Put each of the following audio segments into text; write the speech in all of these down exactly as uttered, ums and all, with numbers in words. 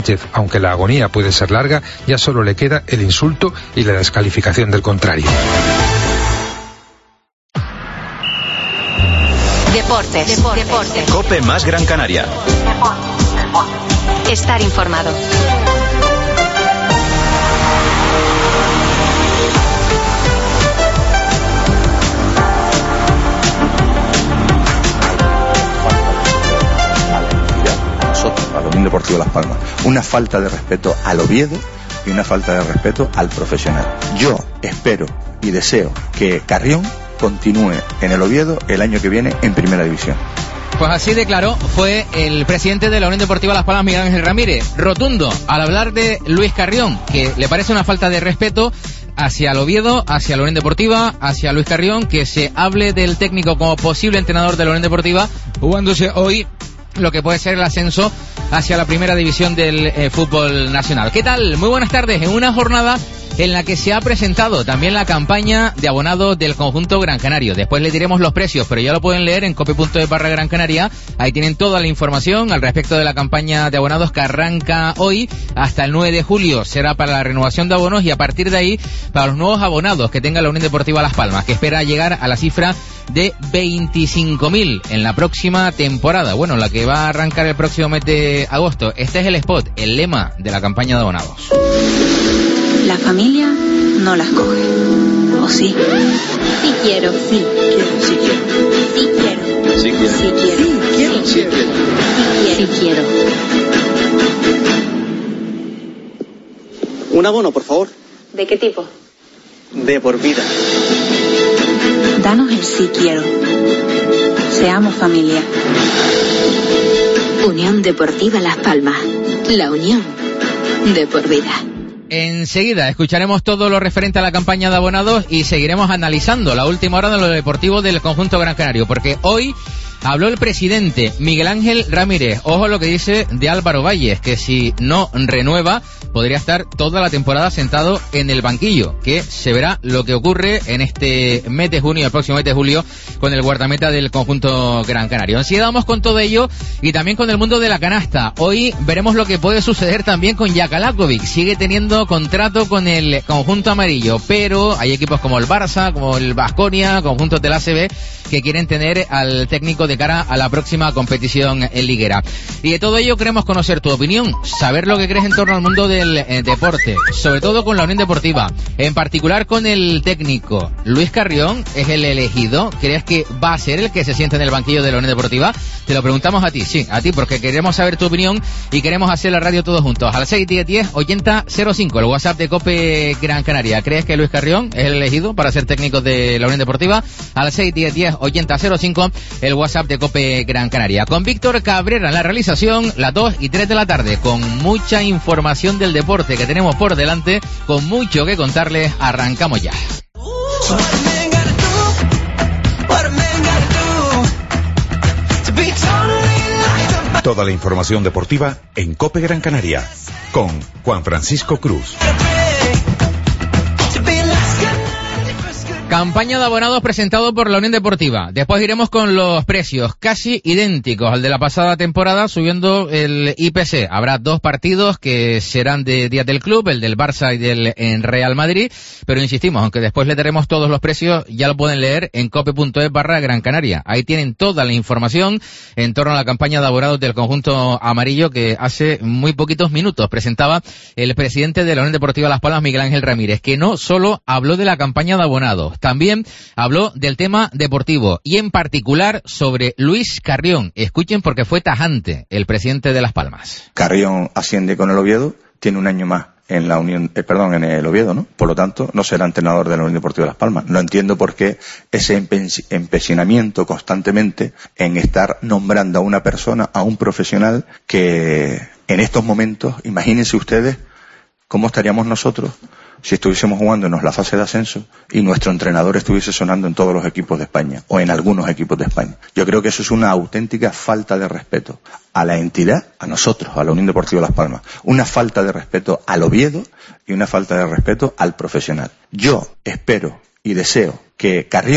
Sánchez. Aunque la agonía puede ser larga, ya solo le queda el insulto y la descalificación del contrario. Deportes. Deportes. Deportes. COPE más Gran Canaria. Deportes. Deportes. Estar informado. A la Unión Deportiva Las Palmas, una falta de respeto al Oviedo y una falta de respeto al profesional. Yo espero y deseo que Carrión continúe en el Oviedo el año que viene en Primera División. Pues así declaró fue el presidente de la Unión Deportiva Las Palmas, Miguel Ángel Ramírez, rotundo al hablar de Luis Carrión, que le parece una falta de respeto hacia el Oviedo, hacia la Unión Deportiva, hacia Luis Carrión, que se hable del técnico como posible entrenador de la Unión Deportiva, jugándose hoy lo que puede ser el ascenso hacia la primera división del eh, fútbol nacional. ¿Qué tal? Muy buenas tardes. En una jornada en la que se ha presentado también la campaña de abonados del conjunto Gran Canario. Después le diremos los precios, pero ya lo pueden leer en cope.es barra Gran Canaria. Ahí tienen toda la información al respecto de la campaña de abonados que arranca hoy hasta el nueve de julio. Será para la renovación de abonos y a partir de ahí para los nuevos abonados que tenga la Unión Deportiva Las Palmas, que espera llegar a la cifra de veinticinco mil en la próxima temporada. Bueno, la que va a arrancar el próximo mes de agosto. Este es el spot, el lema de la campaña de abonados. La familia no las coge. ¿O sí? Sí quiero. Sí quiero. Sí quiero. Sí quiero. Sí quiero. Sí quiero. Sí quiero. Sí quiero. Un abono, por favor. ¿De qué tipo? De por vida. Danos el sí quiero. Seamos familia. Unión Deportiva Las Palmas. La unión de por vida. Enseguida escucharemos todo lo referente a la campaña de abonados y seguiremos analizando la última hora de lo deportivo del conjunto Gran Canario, porque hoy habló el presidente Miguel Ángel Ramírez. Ojo lo que dice de Álvaro Valles, que si no renueva podría estar toda la temporada sentado en el banquillo, que se verá lo que ocurre en este mes de junio, el próximo mes de julio, con el guardameta del conjunto Gran Canario. Enseguida vamos con todo ello y también con el mundo de la canasta. Hoy veremos lo que puede suceder también con Jakalakovic. Sigue teniendo contrato con el conjunto amarillo, pero hay equipos como el Barça, como el Baskonia, conjuntos del A C B, que quieren tener al técnico de cara a la próxima competición en liguera. Y de todo ello queremos conocer tu opinión, saber lo que crees en torno al mundo del eh, deporte, sobre todo con la Unión Deportiva, en particular con el técnico. Luis Carrión es el elegido. ¿Crees que va a ser el que se siente en el banquillo de la Unión Deportiva? Te lo preguntamos a ti, sí, a ti, porque queremos saber tu opinión y queremos hacer la radio todos juntos. Al seis diez diez ochenta cero cinco, el WhatsApp de COPE Gran Canaria. ¿Crees que Luis Carrión es el elegido para ser técnico de la Unión Deportiva? Al seis diez diez ochenta cero cinco, el WhatsApp de COPE Gran Canaria. Con Víctor Cabrera en la realización, las dos y tres de la tarde, con mucha información del deporte que tenemos por delante, con mucho que contarles. Arrancamos ya. Toda la información deportiva en COPE Gran Canaria, con Juan Francisco Cruz. Campaña de abonados presentado por la Unión Deportiva. Después iremos con los precios casi idénticos al de la pasada temporada, subiendo el I P C. Habrá dos partidos que serán de días del club, el del Barça y del en Real Madrid, pero insistimos, aunque después le daremos todos los precios, ya lo pueden leer en cope.es barra Gran Canaria. Ahí tienen toda la información en torno a la campaña de abonados del conjunto amarillo que hace muy poquitos minutos presentaba el presidente de la Unión Deportiva Las Palmas, Miguel Ángel Ramírez, que no solo habló de la campaña de abonados, también habló del tema deportivo y en particular sobre Luis Carrión. Escuchen porque fue tajante el presidente de Las Palmas. Carrión asciende con el Oviedo, tiene un año más en la Unión, eh, perdón, en el Oviedo, ¿no? Por lo tanto, no será entrenador de la Unión Deportiva de Las Palmas. No entiendo por qué ese empe- empecinamiento constantemente en estar nombrando a una persona, a un profesional que en estos momentos, imagínense ustedes cómo estaríamos nosotros si estuviésemos jugándonos la fase de ascenso y nuestro entrenador estuviese sonando en todos los equipos de España o en algunos equipos de España. Yo creo que eso es una auténtica falta de respeto a la entidad, a nosotros, a la Unión Deportiva Las Palmas, una falta de respeto al Oviedo y una falta de respeto al profesional. Yo espero y deseo que Carrión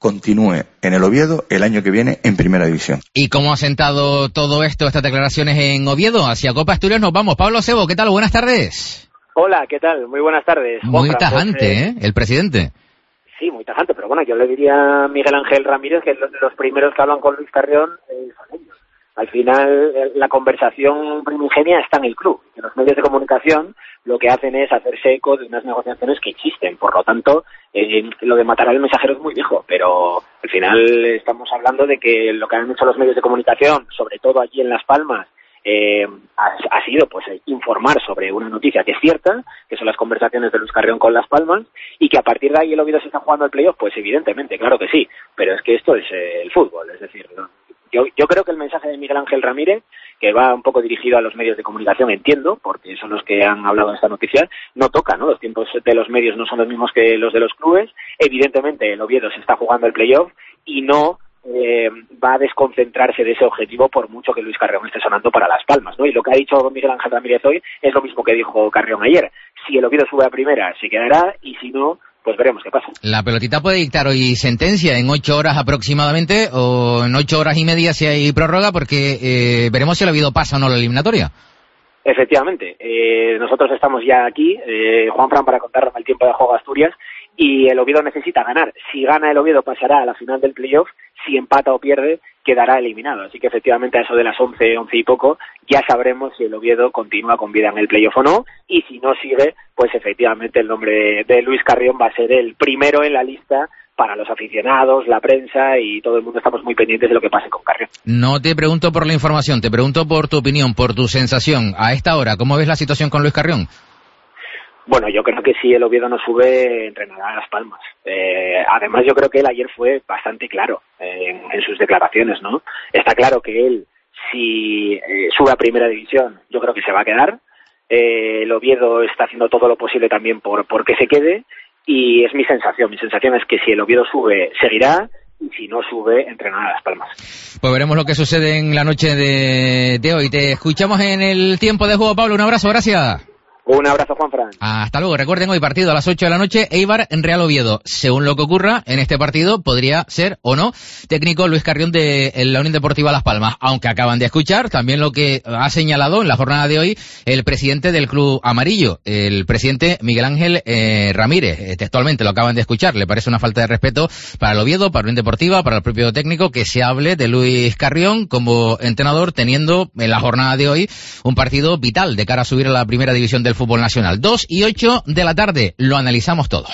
continúe en el Oviedo el año que viene en Primera División. ¿Y cómo ha sentado todo esto, estas declaraciones en Oviedo? Hacia Copa Asturias nos vamos. Pablo Sebo, ¿qué tal? Buenas tardes. Hola, ¿qué tal? Muy buenas tardes. Muy Juanfran, tajante, pues, eh, ¿eh? El presidente. Sí, muy tajante, pero bueno, yo le diría a Miguel Ángel Ramírez que los, los primeros que hablan con Luis Carrión eh, son ellos. Al final, eh, la conversación primigenia está en el club. Que los medios de comunicación lo que hacen es hacerse eco de unas negociaciones que existen. Por lo tanto, eh, lo de matar al mensajero es muy viejo, pero al final estamos hablando de que lo que han hecho los medios de comunicación, sobre todo allí en Las Palmas, Eh, ha, ha sido pues informar sobre una noticia que es cierta, que son las conversaciones de Luis Carrión con Las Palmas, y que a partir de ahí el Oviedo se está jugando el playoff, pues evidentemente, claro que sí, pero es que esto es eh, el fútbol, es decir, ¿no? yo, yo creo que el mensaje de Miguel Ángel Ramírez, que va un poco dirigido a los medios de comunicación, entiendo, porque son los que han hablado de esta noticia, no toca, ¿no? Los tiempos de los medios no son los mismos que los de los clubes, evidentemente el Oviedo se está jugando el playoff y no Eh, va a desconcentrarse de ese objetivo por mucho que Luis Carrión esté sonando para Las Palmas, ¿no? Y lo que ha dicho Miguel Ángel Ramírez hoy es lo mismo que dijo Carrión ayer. Si el Oviedo sube a primera, se quedará, y si no, pues veremos qué pasa. La pelotita puede dictar hoy sentencia en ocho horas aproximadamente, o en ocho horas y media si hay prórroga, porque eh, veremos si el Oviedo pasa o no la eliminatoria. Efectivamente, eh, nosotros estamos ya aquí, eh, Juanfran, para contarnos el tiempo de juego Asturias, y el Oviedo necesita ganar. Si gana el Oviedo pasará a la final del playoff, si empata o pierde quedará eliminado. Así que efectivamente a eso de las once, once y poco ya sabremos si el Oviedo continúa con vida en el playoff o no, y si no sigue, pues efectivamente el nombre de, de Luis Carrión va a ser el primero en la lista para los aficionados, la prensa y todo el mundo. Estamos muy pendientes de lo que pase con Carrión. No te pregunto por la información, te pregunto por tu opinión, por tu sensación. A esta hora, ¿cómo ves la situación con Luis Carrión? Bueno, yo creo que si el Oviedo no sube, entrenará a Las Palmas. Eh, además, yo creo que él ayer fue bastante claro eh, en, en sus declaraciones, ¿no? Está claro que él, si eh, sube a Primera División, yo creo que se va a quedar. Eh, el Oviedo está haciendo todo lo posible también por, por que se quede, y es mi sensación. Mi sensación es que si el Oviedo sube, seguirá, y si no sube, entrenará a Las Palmas. Pues veremos lo que sucede en la noche de, de hoy. Te escuchamos en el tiempo de juego, Pablo. Un abrazo, gracias. Un abrazo, Juanfran. Hasta luego. Recuerden, hoy partido a las ocho de la noche, Eibar en Real Oviedo. Según lo que ocurra en este partido, podría ser o no técnico Luis Carrión de la Unión Deportiva Las Palmas. Aunque acaban de escuchar también lo que ha señalado en la jornada de hoy el presidente del Club Amarillo, el presidente Miguel Ángel eh, Ramírez. Eh, textualmente lo acaban de escuchar. Le parece una falta de respeto para el Oviedo, para la Unión Deportiva, para el propio técnico, que se hable de Luis Carrión como entrenador, teniendo en la jornada de hoy un partido vital de cara a subir a la primera división del fútbol nacional. Dos y ocho de la tarde, lo analizamos todo.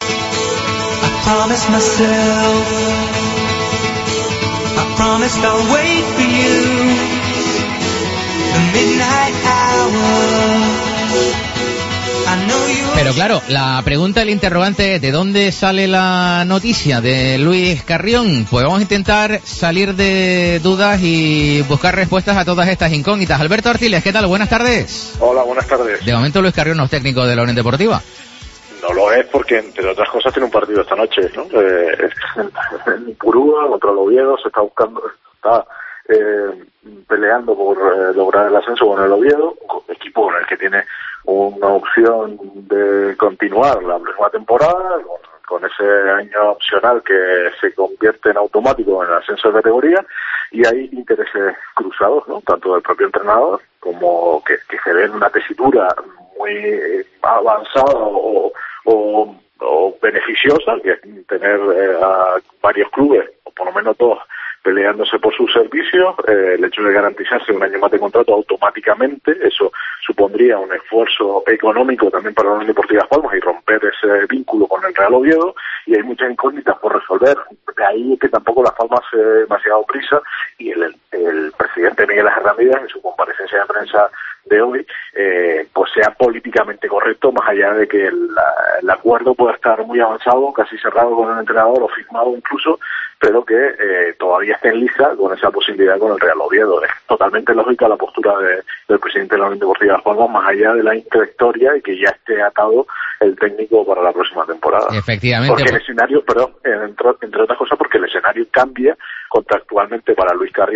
Pero claro, la pregunta, el interrogante es: ¿de dónde sale la noticia de Luis Carrión? Pues vamos a intentar salir de dudas y buscar respuestas a todas estas incógnitas. Alberto Artiles, ¿qué tal? Buenas tardes. Hola, buenas tardes. De momento Luis Carrión no es técnico de la Unión Deportiva. No lo es porque, entre otras cosas, tiene un partido esta noche, ¿no? Eh, en Purúa, contra el Oviedo, se está buscando, está eh, peleando por eh, lograr el ascenso con el Oviedo, un equipo con el que tiene una opción de continuar la próxima temporada, con, con ese año opcional que se convierte en automático en el ascenso de categoría, y hay intereses cruzados, ¿no? Tanto del propio entrenador, como que, que se ve en una tesitura muy avanzada o, o, o beneficiosa, que es tener eh, a varios clubes, o por lo menos dos, peleándose por sus servicios. Eh, el hecho de garantizarse un año más de contrato automáticamente, eso supondría un esfuerzo económico también para la Unión Deportiva Las Palmas y romper ese vínculo con el Real Oviedo, y hay muchas incógnitas por resolver. De ahí que tampoco Las Palmas se dé demasiado prisa, y el, el presidente Miguel Ángel Ramírez, en su comparecencia de prensa de hoy, eh, pues sea políticamente correcto, más allá de que el, el acuerdo pueda estar muy avanzado, casi cerrado con el entrenador o firmado incluso, pero que eh, todavía esté en lisa con esa posibilidad con el Real Oviedo. Es totalmente lógica la postura de, del presidente de la Unión Deportiva Las Palmas, más allá de la intrayectoria y que ya esté atado el técnico para la próxima temporada. Efectivamente. Porque el escenario, perdón, entre, entre otras cosas, porque el escenario cambia contractualmente para Luis Carrión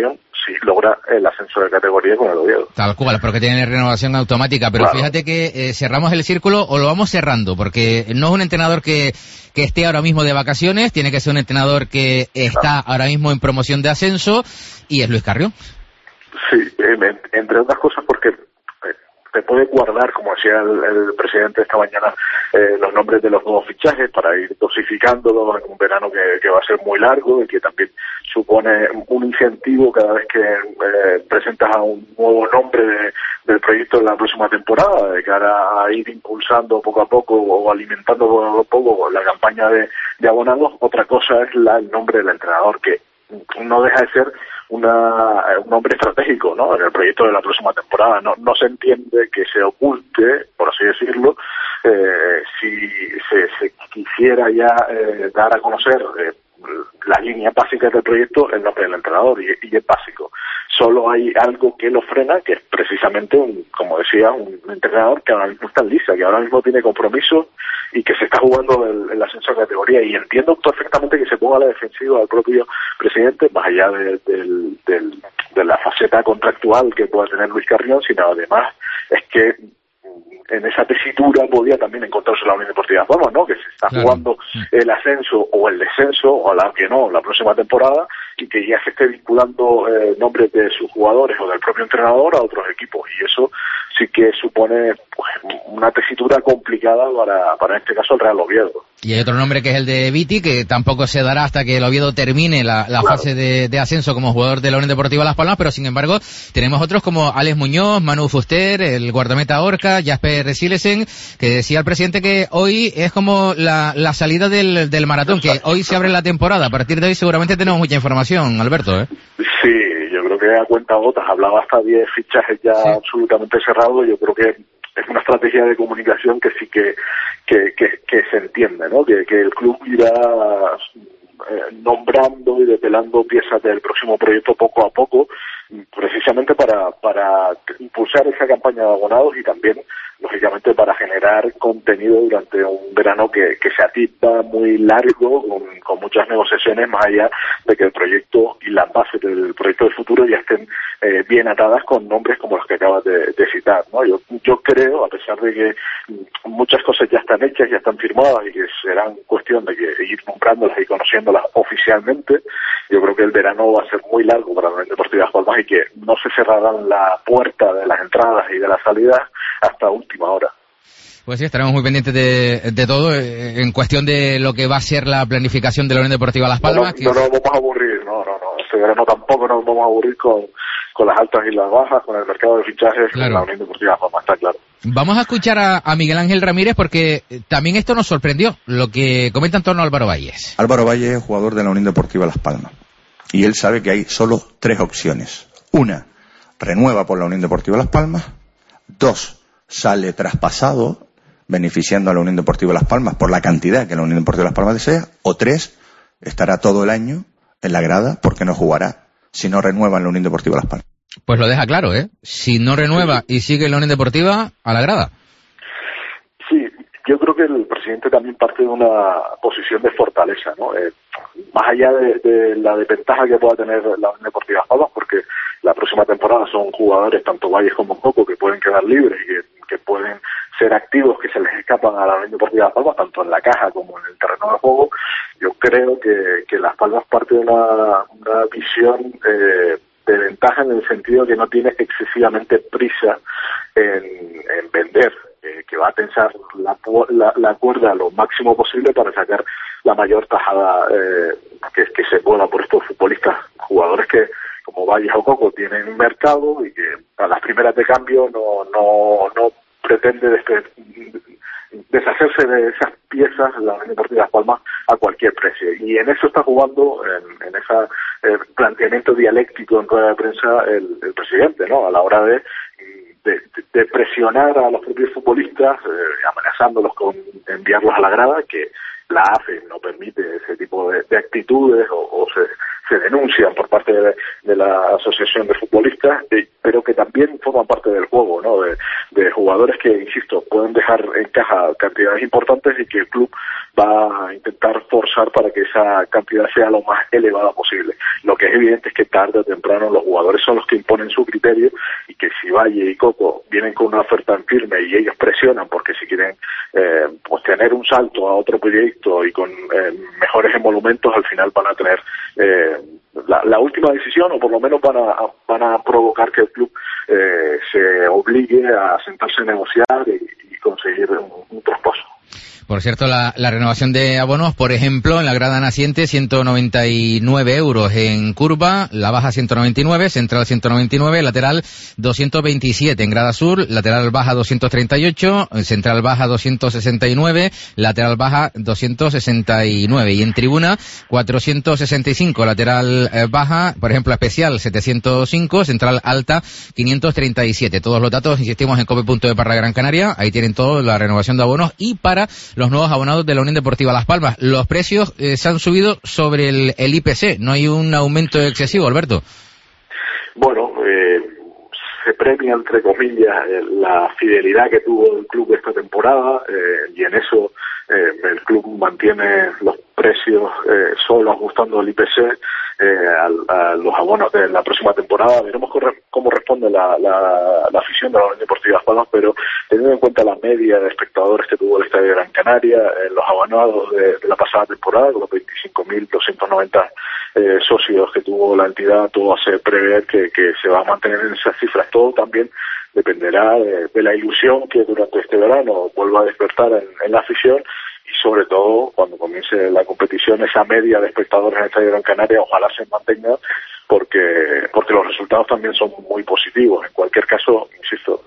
si logra el ascenso de categoría con el Oviedo. Tal cual, porque tiene renovación automática, pero claro. Fíjate que eh, cerramos el círculo o lo vamos cerrando, porque no es un entrenador que, que esté ahora mismo de vacaciones, tiene que ser un entrenador que está claro. ahora mismo en promoción de ascenso, y es Luis Carrión. Sí, eh, entre otras cosas porque se puede guardar, como decía el, el presidente esta mañana, eh, los nombres de los nuevos fichajes para ir dosificándolos en un verano que, que va a ser muy largo y que también supone un incentivo cada vez que eh, presentas a un nuevo nombre de, del proyecto en la próxima temporada, de cara a ir impulsando poco a poco o alimentando poco a poco la campaña de, de abonados. Otra cosa es la, el nombre del entrenador, que no deja de ser una, un nombre estratégico, ¿no?, en el proyecto de la próxima temporada. No, no se entiende que se oculte, por así decirlo, eh, si se, se quisiera ya eh, dar a conocer eh, las líneas básicas del proyecto, el nombre del entrenador, y, y es básico. Solo hay algo que lo frena, que es precisamente, un, como decía, un entrenador que ahora mismo está en lista, que ahora mismo tiene compromiso y que se está jugando el, el ascenso de categoría. Y entiendo perfectamente que se ponga a la defensiva del propio presidente, más allá de, de, de, de la faceta contractual que pueda tener Luis Carrión, sino además es que en esa tesitura podía también encontrarse la Unión Deportiva Las Palmas, ¿no?, que se está claro. jugando el ascenso o el descenso, o la que no, la próxima temporada, y que ya se esté vinculando eh, nombres de sus jugadores o del propio entrenador a otros equipos, y eso sí que supone pues, una tesitura complicada para, para en este caso el Real Oviedo. Y hay otro nombre que es el de Viti, que tampoco se dará hasta que el Oviedo termine la, la claro. fase de, de ascenso como jugador de la Unión Deportiva Las Palmas, pero sin embargo tenemos otros como Alex Muñoz, Manu Fuster, el guardameta Orca, Jasper Silesen, que decía el presidente que hoy es como la, la salida del, del maratón, que hoy se abre la temporada. A partir de hoy seguramente tenemos mucha información, Alberto, ¿eh? Sí, yo creo que a cuenta gotas, hablaba hasta diez fichajes ya sí. absolutamente cerrados. Yo creo que es una estrategia de comunicación que sí que que, que, que se entiende, ¿no?, que, que el club irá eh, nombrando y develando piezas del próximo proyecto poco a poco, precisamente para para impulsar esa campaña de abonados y también, lógicamente, para generar contenido durante un verano que, que se atipa muy largo, con, con muchas negociaciones, más allá de que el proyecto y las bases del proyecto del futuro ya estén eh, bien atadas con nombres como los que acabas de, de citar, ¿no? Yo, yo creo, a pesar de que muchas cosas ya están hechas, ya están firmadas y que serán cuestión de que ir nombrándolas y conociéndolas oficialmente, yo creo que el verano va a ser muy largo para la Unión Deportiva Las Palmas y que no se cerrarán la puerta de las entradas y de las salidas hasta última hora. Pues sí, estaremos muy pendientes de, de todo eh, en cuestión de lo que va a ser la planificación de la Unión Deportiva Las Palmas. No, no, no nos vamos a aburrir, no, no, no. Este verano tampoco nos vamos a aburrir con, con las altas y las bajas, con el mercado de fichajes, claro. con la Unión Deportiva Las Palmas, está claro. Vamos a escuchar a, a Miguel Ángel Ramírez porque también esto nos sorprendió, lo que comenta en torno a Álvaro Valles. Álvaro Valles es jugador de la Unión Deportiva Las Palmas y él sabe que hay solo tres opciones. Una, renueva por la Unión Deportiva Las Palmas. Dos, sale traspasado, beneficiando a la Unión Deportiva Las Palmas por la cantidad que la Unión Deportiva Las Palmas desea. O tres, estará todo el año en la grada porque no jugará si no renueva en la Unión Deportiva Las Palmas. Pues lo deja claro, ¿eh? Si no renueva y sigue en la Unión Deportiva, a la grada. Sí, yo creo que el presidente también parte de una posición de fortaleza, ¿no? Eh, más allá de, de la desventaja que pueda tener la Unión Deportiva Las Palmas, porque la próxima temporada son jugadores, tanto Valles como Coco, que pueden quedar libres y que, que pueden ser activos, que se les escapan a la Unión Deportiva Las Palmas, tanto en la caja como en el terreno de juego. Yo creo que, que Las Palmas parte de una, una visión eh, de ventaja en el sentido que no tiene excesivamente prisa en, en vender, eh, que va a tensar la, la, la cuerda lo máximo posible para sacar la mayor tajada eh, que, que se pueda por estos futbolistas, jugadores que como Valles o Coco tienen mercado y que a las primeras de cambio no no no pretende despe- deshacerse de esas piezas la Unión Deportiva Las Palmas a cualquier precio. Y en eso está jugando, en, en ese eh, planteamiento dialéctico en rueda de prensa el, el presidente, ¿no? A la hora de, de, de presionar a los propios futbolistas, eh, amenazándolos con enviarlos a la grada, que la A F E no permite ese tipo de, de actitudes o, o se, se denuncian por parte de, de la Asociación de Futbolistas, eh, pero que también forman parte del juego, ¿no? De, de jugadores que, insisto, pueden dejar en caja cantidades importantes y que el club va a intentar forzar para que esa cantidad sea lo más elevada posible. Lo que es evidente es que tarde o temprano los jugadores son los que imponen su criterio, y que si Valle y Coco vienen con una oferta en firme y ellos presionan porque si quieren eh, pues tener un salto a otro proyecto y con eh, mejores emolumentos, al final van a tener eh, la, la última decisión, o por lo menos van a, van a provocar que el club eh, se obligue a sentarse a negociar y, y conseguir un, un traspaso. Por cierto, la, la renovación de abonos, por ejemplo, en la grada naciente ciento noventa y nueve euros en curva, la baja ciento noventa y nueve, central ciento noventa y nueve, lateral doscientos veintisiete en grada sur, lateral baja doscientos treinta y ocho, central baja doscientos sesenta y nueve, lateral baja doscientos sesenta y nueve, y en tribuna cuatrocientos sesenta y cinco, lateral eh, baja, por ejemplo, especial setecientos cinco, central alta quinientos treinta y siete. Todos los datos, insistimos, en cope punto de para Gran Canaria, ahí tienen todo, la renovación de abonos, y para los nuevos abonados de la Unión Deportiva Las Palmas. Los precios eh, se han subido sobre el, el I P C, no hay un aumento excesivo, Alberto. Bueno, eh, se premia, entre comillas, eh, la fidelidad que tuvo el club esta temporada, eh, y en eso eh, el club mantiene los precios eh, solo ajustando el I P C eh, a, a los abonos de la próxima temporada. Veremos cómo responde la, la, la afición de la Unión Deportiva Las Palmas, pero teniendo en cuenta la media de espectadores que tuvo el Estadio de Gran Canaria, eh, los abonados de, de la pasada temporada, con los veinticinco mil doscientos noventa eh, socios que tuvo la entidad, todo hace prever que, que se va a mantener en esas cifras. Todo también dependerá de, de la ilusión que durante este verano vuelva a despertar en, en la afición, y sobre todo cuando comience la competición, esa media de espectadores en el Estadio de Gran Canaria ojalá se mantenga, porque porque los resultados también son muy positivos. En cualquier caso, insisto,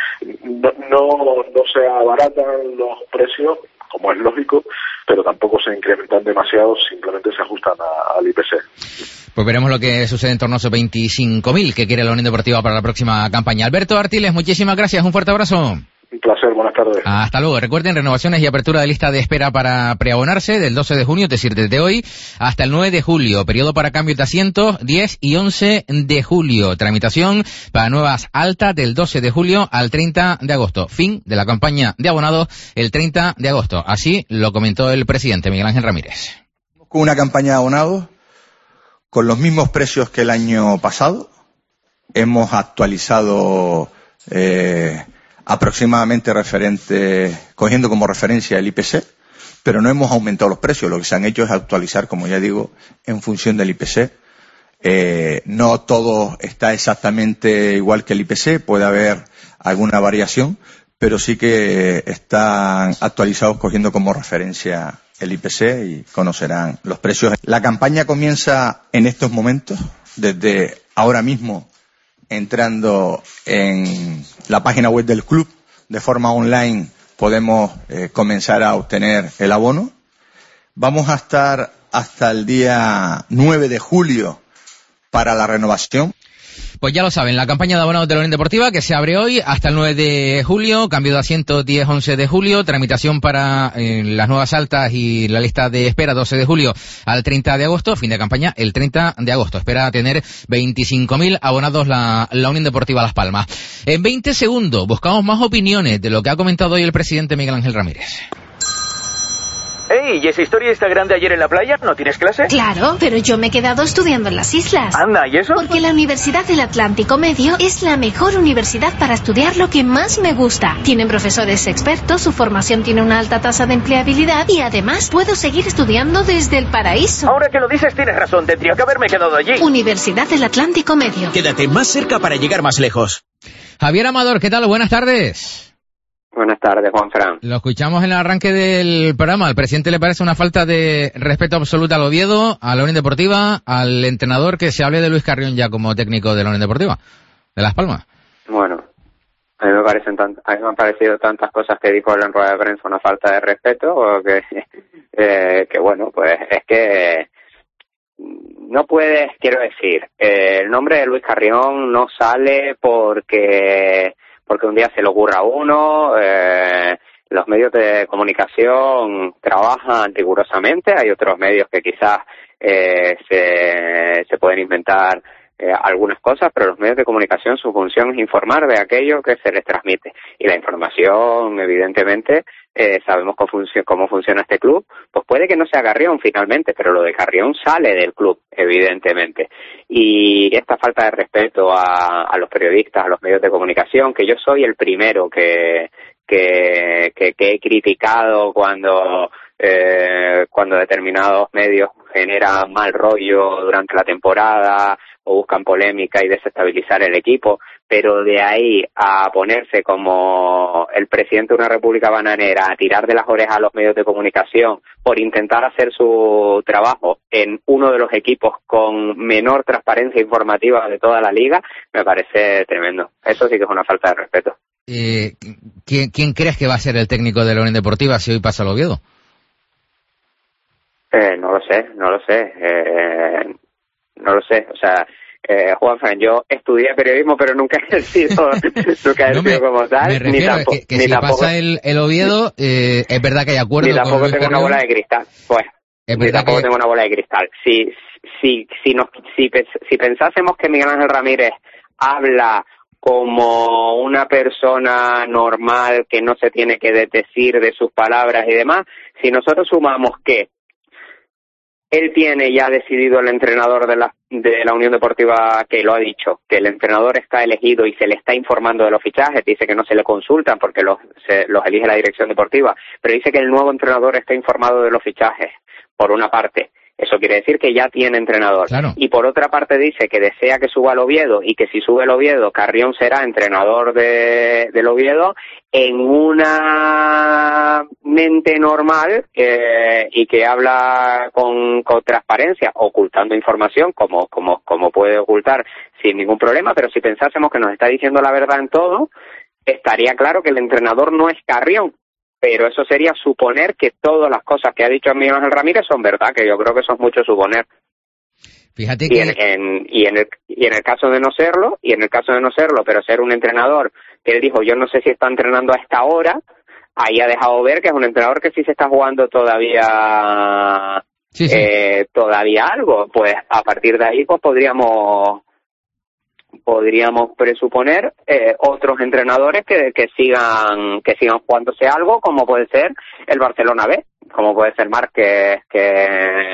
no no, no se abaratan los precios, como es lógico, pero tampoco se incrementan demasiado, simplemente se ajustan a, al I P C. Pues veremos lo que sucede en torno a esos veinticinco mil que quiere la Unión Deportiva para la próxima campaña. Alberto Artiles, muchísimas gracias, un fuerte abrazo. Un placer, buenas tardes. Hasta luego. Recuerden, renovaciones y apertura de lista de espera para preabonarse del doce de junio, es decir, desde hoy hasta el nueve de julio. Periodo para cambio de asientos diez y once de julio. Tramitación para nuevas altas del doce de julio al treinta de agosto. Fin de la campaña de abonados el treinta de agosto. Así lo comentó el presidente Miguel Ángel Ramírez. Con una campaña de abonados con los mismos precios que el año pasado. Hemos actualizado eh, aproximadamente referente, cogiendo como referencia el I P C, pero no hemos aumentado los precios. Lo que se han hecho es actualizar, como ya digo, en función del I P C. Eh, no todo está exactamente igual que el I P C, puede haber alguna variación, pero sí que están actualizados cogiendo como referencia el I P C y conocerán los precios. La campaña comienza en estos momentos, desde ahora mismo, entrando en la página web del club, de forma online podemos eh, comenzar a obtener el abono. Vamos a estar hasta el día nueve de julio para la renovación. Pues ya lo saben, la campaña de abonados de la Unión Deportiva que se abre hoy hasta el nueve de julio, cambio de asientos diez once de julio, tramitación para eh, las nuevas altas y la lista de espera doce de julio al treinta de agosto, fin de campaña el treinta de agosto. Espera tener veinticinco mil abonados la, la Unión Deportiva Las Palmas. En veinte segundos buscamos más opiniones de lo que ha comentado hoy el presidente Miguel Ángel Ramírez. Ey, ¿y esa historia esta grande ayer en la playa? ¿No tienes clase? Claro, pero yo me he quedado estudiando en las islas. Anda, ¿y eso? Porque la Universidad del Atlántico Medio es la mejor universidad para estudiar lo que más me gusta. Tienen profesores expertos, su formación tiene una alta tasa de empleabilidad y además puedo seguir estudiando desde el paraíso. Ahora que lo dices tienes razón, tendría que haberme quedado allí. Universidad del Atlántico Medio. Quédate más cerca para llegar más lejos. Javier Amador, ¿qué tal? Buenas tardes. Buenas tardes, Juanfran. Lo escuchamos en el arranque del programa. ¿Al presidente le parece una falta de respeto absoluta al Oviedo, a la Unión Deportiva, al entrenador, que se hable de Luis Carrión ya como técnico de la Unión Deportiva, de Las Palmas? Bueno, a mí me parecen tant- a mí me han parecido tantas cosas que dijo él en rueda de prensa una falta de respeto, o que, eh, que bueno, pues es que no puedes, quiero decir, eh, el nombre de Luis Carrión no sale porque... porque un día se le ocurra a uno, eh, los medios de comunicación trabajan rigurosamente, hay otros medios que quizás eh, se, se pueden inventar eh, algunas cosas, pero los medios de comunicación, su función es informar de aquello que se les transmite. Y la información, evidentemente, eh, sabemos cómo, func- cómo funciona este club, pues puede que no sea Carrión finalmente, pero lo de Carrión sale del club, evidentemente. Y esta falta de respeto a, a los periodistas, a los medios de comunicación, que yo soy el primero que, que, que, que he criticado cuando... Eh, cuando determinados medios generan mal rollo durante la temporada o buscan polémica y desestabilizar el equipo, pero de ahí a ponerse como el presidente de una república bananera a tirar de las orejas a los medios de comunicación por intentar hacer su trabajo en uno de los equipos con menor transparencia informativa de toda la liga, me parece tremendo. Eso sí que es una falta de respeto. Eh, ¿quién, ¿Quién crees que va a ser el técnico de la Unión Deportiva si hoy pasa el Oviedo? Eh, no lo sé, no lo sé, eh, no lo sé, o sea, eh, Juanfran, yo estudié periodismo, pero nunca he ejercido, nunca he no ejercido me, como tal, me refiero ni tampoco, que, que ni si tampoco, pasa el, el Oviedo, eh, es verdad que hay acuerdo ni tampoco con Luis tengo Carrión. una bola de cristal, pues, Es ni verdad tampoco que... tengo una bola de cristal. Si, si, si, nos, si, si pensásemos que Miguel Ángel Ramírez habla como una persona normal que no se tiene que desdecir de sus palabras y demás, si nosotros sumamos que él tiene ya decidido el entrenador de la, de la Unión Deportiva, que lo ha dicho, que el entrenador está elegido y se le está informando de los fichajes, dice que no se le consultan porque los, se, los elige la dirección deportiva, pero dice que el nuevo entrenador está informado de los fichajes, por una parte. Eso quiere decir que ya tiene entrenador. Claro. Y por otra parte dice que desea que suba el Oviedo y que si sube el Oviedo, Carrión será entrenador de, del Oviedo en una mente normal eh, y que habla con, con transparencia, ocultando información como, como, como puede ocultar sin ningún problema, pero si pensásemos que nos está diciendo la verdad en todo, estaría claro que el entrenador no es Carrión. Pero eso sería suponer que todas las cosas que ha dicho Miguel Ángel Ramírez son verdad, que yo creo que eso es mucho suponer. Fíjate y que... En, en, y, en el, y en el caso de no serlo, y en el caso de no serlo, pero ser un entrenador que él dijo, yo no sé si está entrenando a esta hora, ahí ha dejado ver que es un entrenador que sí se está jugando todavía, sí, sí. Eh, todavía algo. Pues a partir de ahí pues podríamos... podríamos presuponer eh, otros entrenadores que, que sigan que sigan jugándose algo, como puede ser el Barcelona B, como puede ser Márquez, que,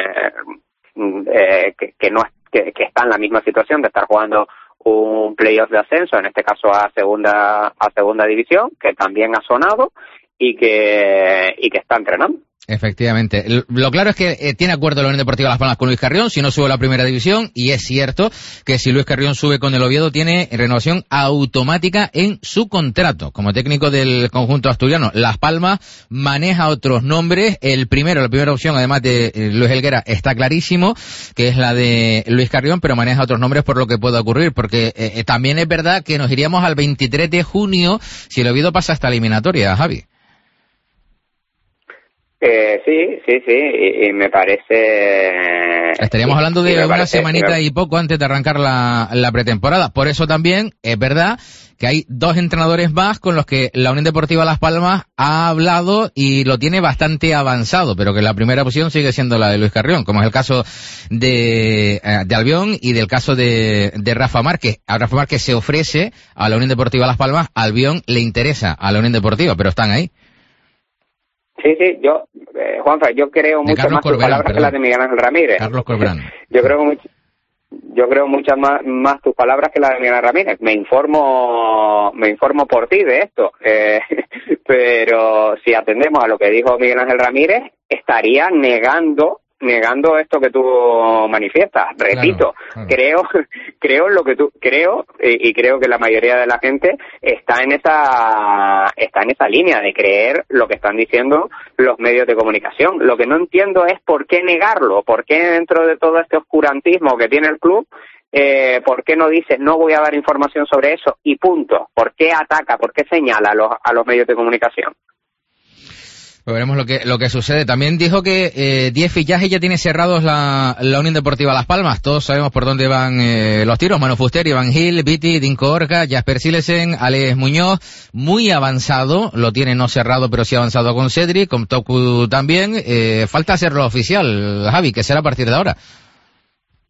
eh, que, que no que, que está en la misma situación de estar jugando un playoff de ascenso, en este caso a segunda a segunda división, que también ha sonado y que y que está entrenando. Efectivamente. Lo claro es que eh, tiene acuerdo la Unión Deportiva Las Palmas con Luis Carrión si no sube a la primera división, y es cierto que si Luis Carrión sube con el Oviedo tiene renovación automática en su contrato como técnico del conjunto asturiano. Las Palmas maneja otros nombres. El primero, la primera opción, además de eh, Luis Helguera, está clarísimo, que es la de Luis Carrión, pero maneja otros nombres por lo que pueda ocurrir, porque eh, también es verdad que nos iríamos al veintitrés de junio si el Oviedo pasa esta eliminatoria, Javi. Eh, sí, sí, sí, y, y me parece... Estaríamos hablando de una una parece, semanita me... y poco antes de arrancar la, la pretemporada. Por eso también es verdad que hay dos entrenadores más con los que la Unión Deportiva Las Palmas ha hablado y lo tiene bastante avanzado, pero que la primera opción sigue siendo la de Luis Carrión, como es el caso de, de Albión y del caso de, de Rafa Márquez. A Rafa Márquez se ofrece a la Unión Deportiva Las Palmas, a Albión le interesa a la Unión Deportiva, pero están ahí. Sí, sí, yo, eh, Juanfa, yo creo de mucho Carlos más Corberán, tus palabras perdón. que las de Miguel Ángel Ramírez. Carlos Corberán. Yo creo mucho, yo creo muchas más, más tus palabras que las de Miguel Ángel Ramírez. Me informo, me informo por ti de esto. Eh, pero si atendemos a lo que dijo Miguel Ángel Ramírez, estaría negando negando esto que tú manifiestas. Repito, claro, claro. creo creo lo que tú creo y, y creo que la mayoría de la gente está en esa está en esa línea de creer lo que están diciendo los medios de comunicación. Lo que no entiendo es por qué negarlo, por qué dentro de todo este oscurantismo que tiene el club, eh, por qué no dice no voy a dar información sobre eso y punto. ¿Por qué ataca, por qué señala a los, a los medios de comunicación? Pues veremos lo que lo que sucede. También dijo que diez eh, fichajes ya tiene cerrados la, la Unión Deportiva Las Palmas. Todos sabemos por dónde van eh, los tiros. Manu Fuster, Iván Gil, Viti, Dinko Orca, Jasper Silesen, Alex Muñoz. Muy avanzado. Lo tiene no cerrado, pero sí avanzado con Cedric, con Toku también. Eh, falta hacerlo oficial, Javi, que será a partir de ahora.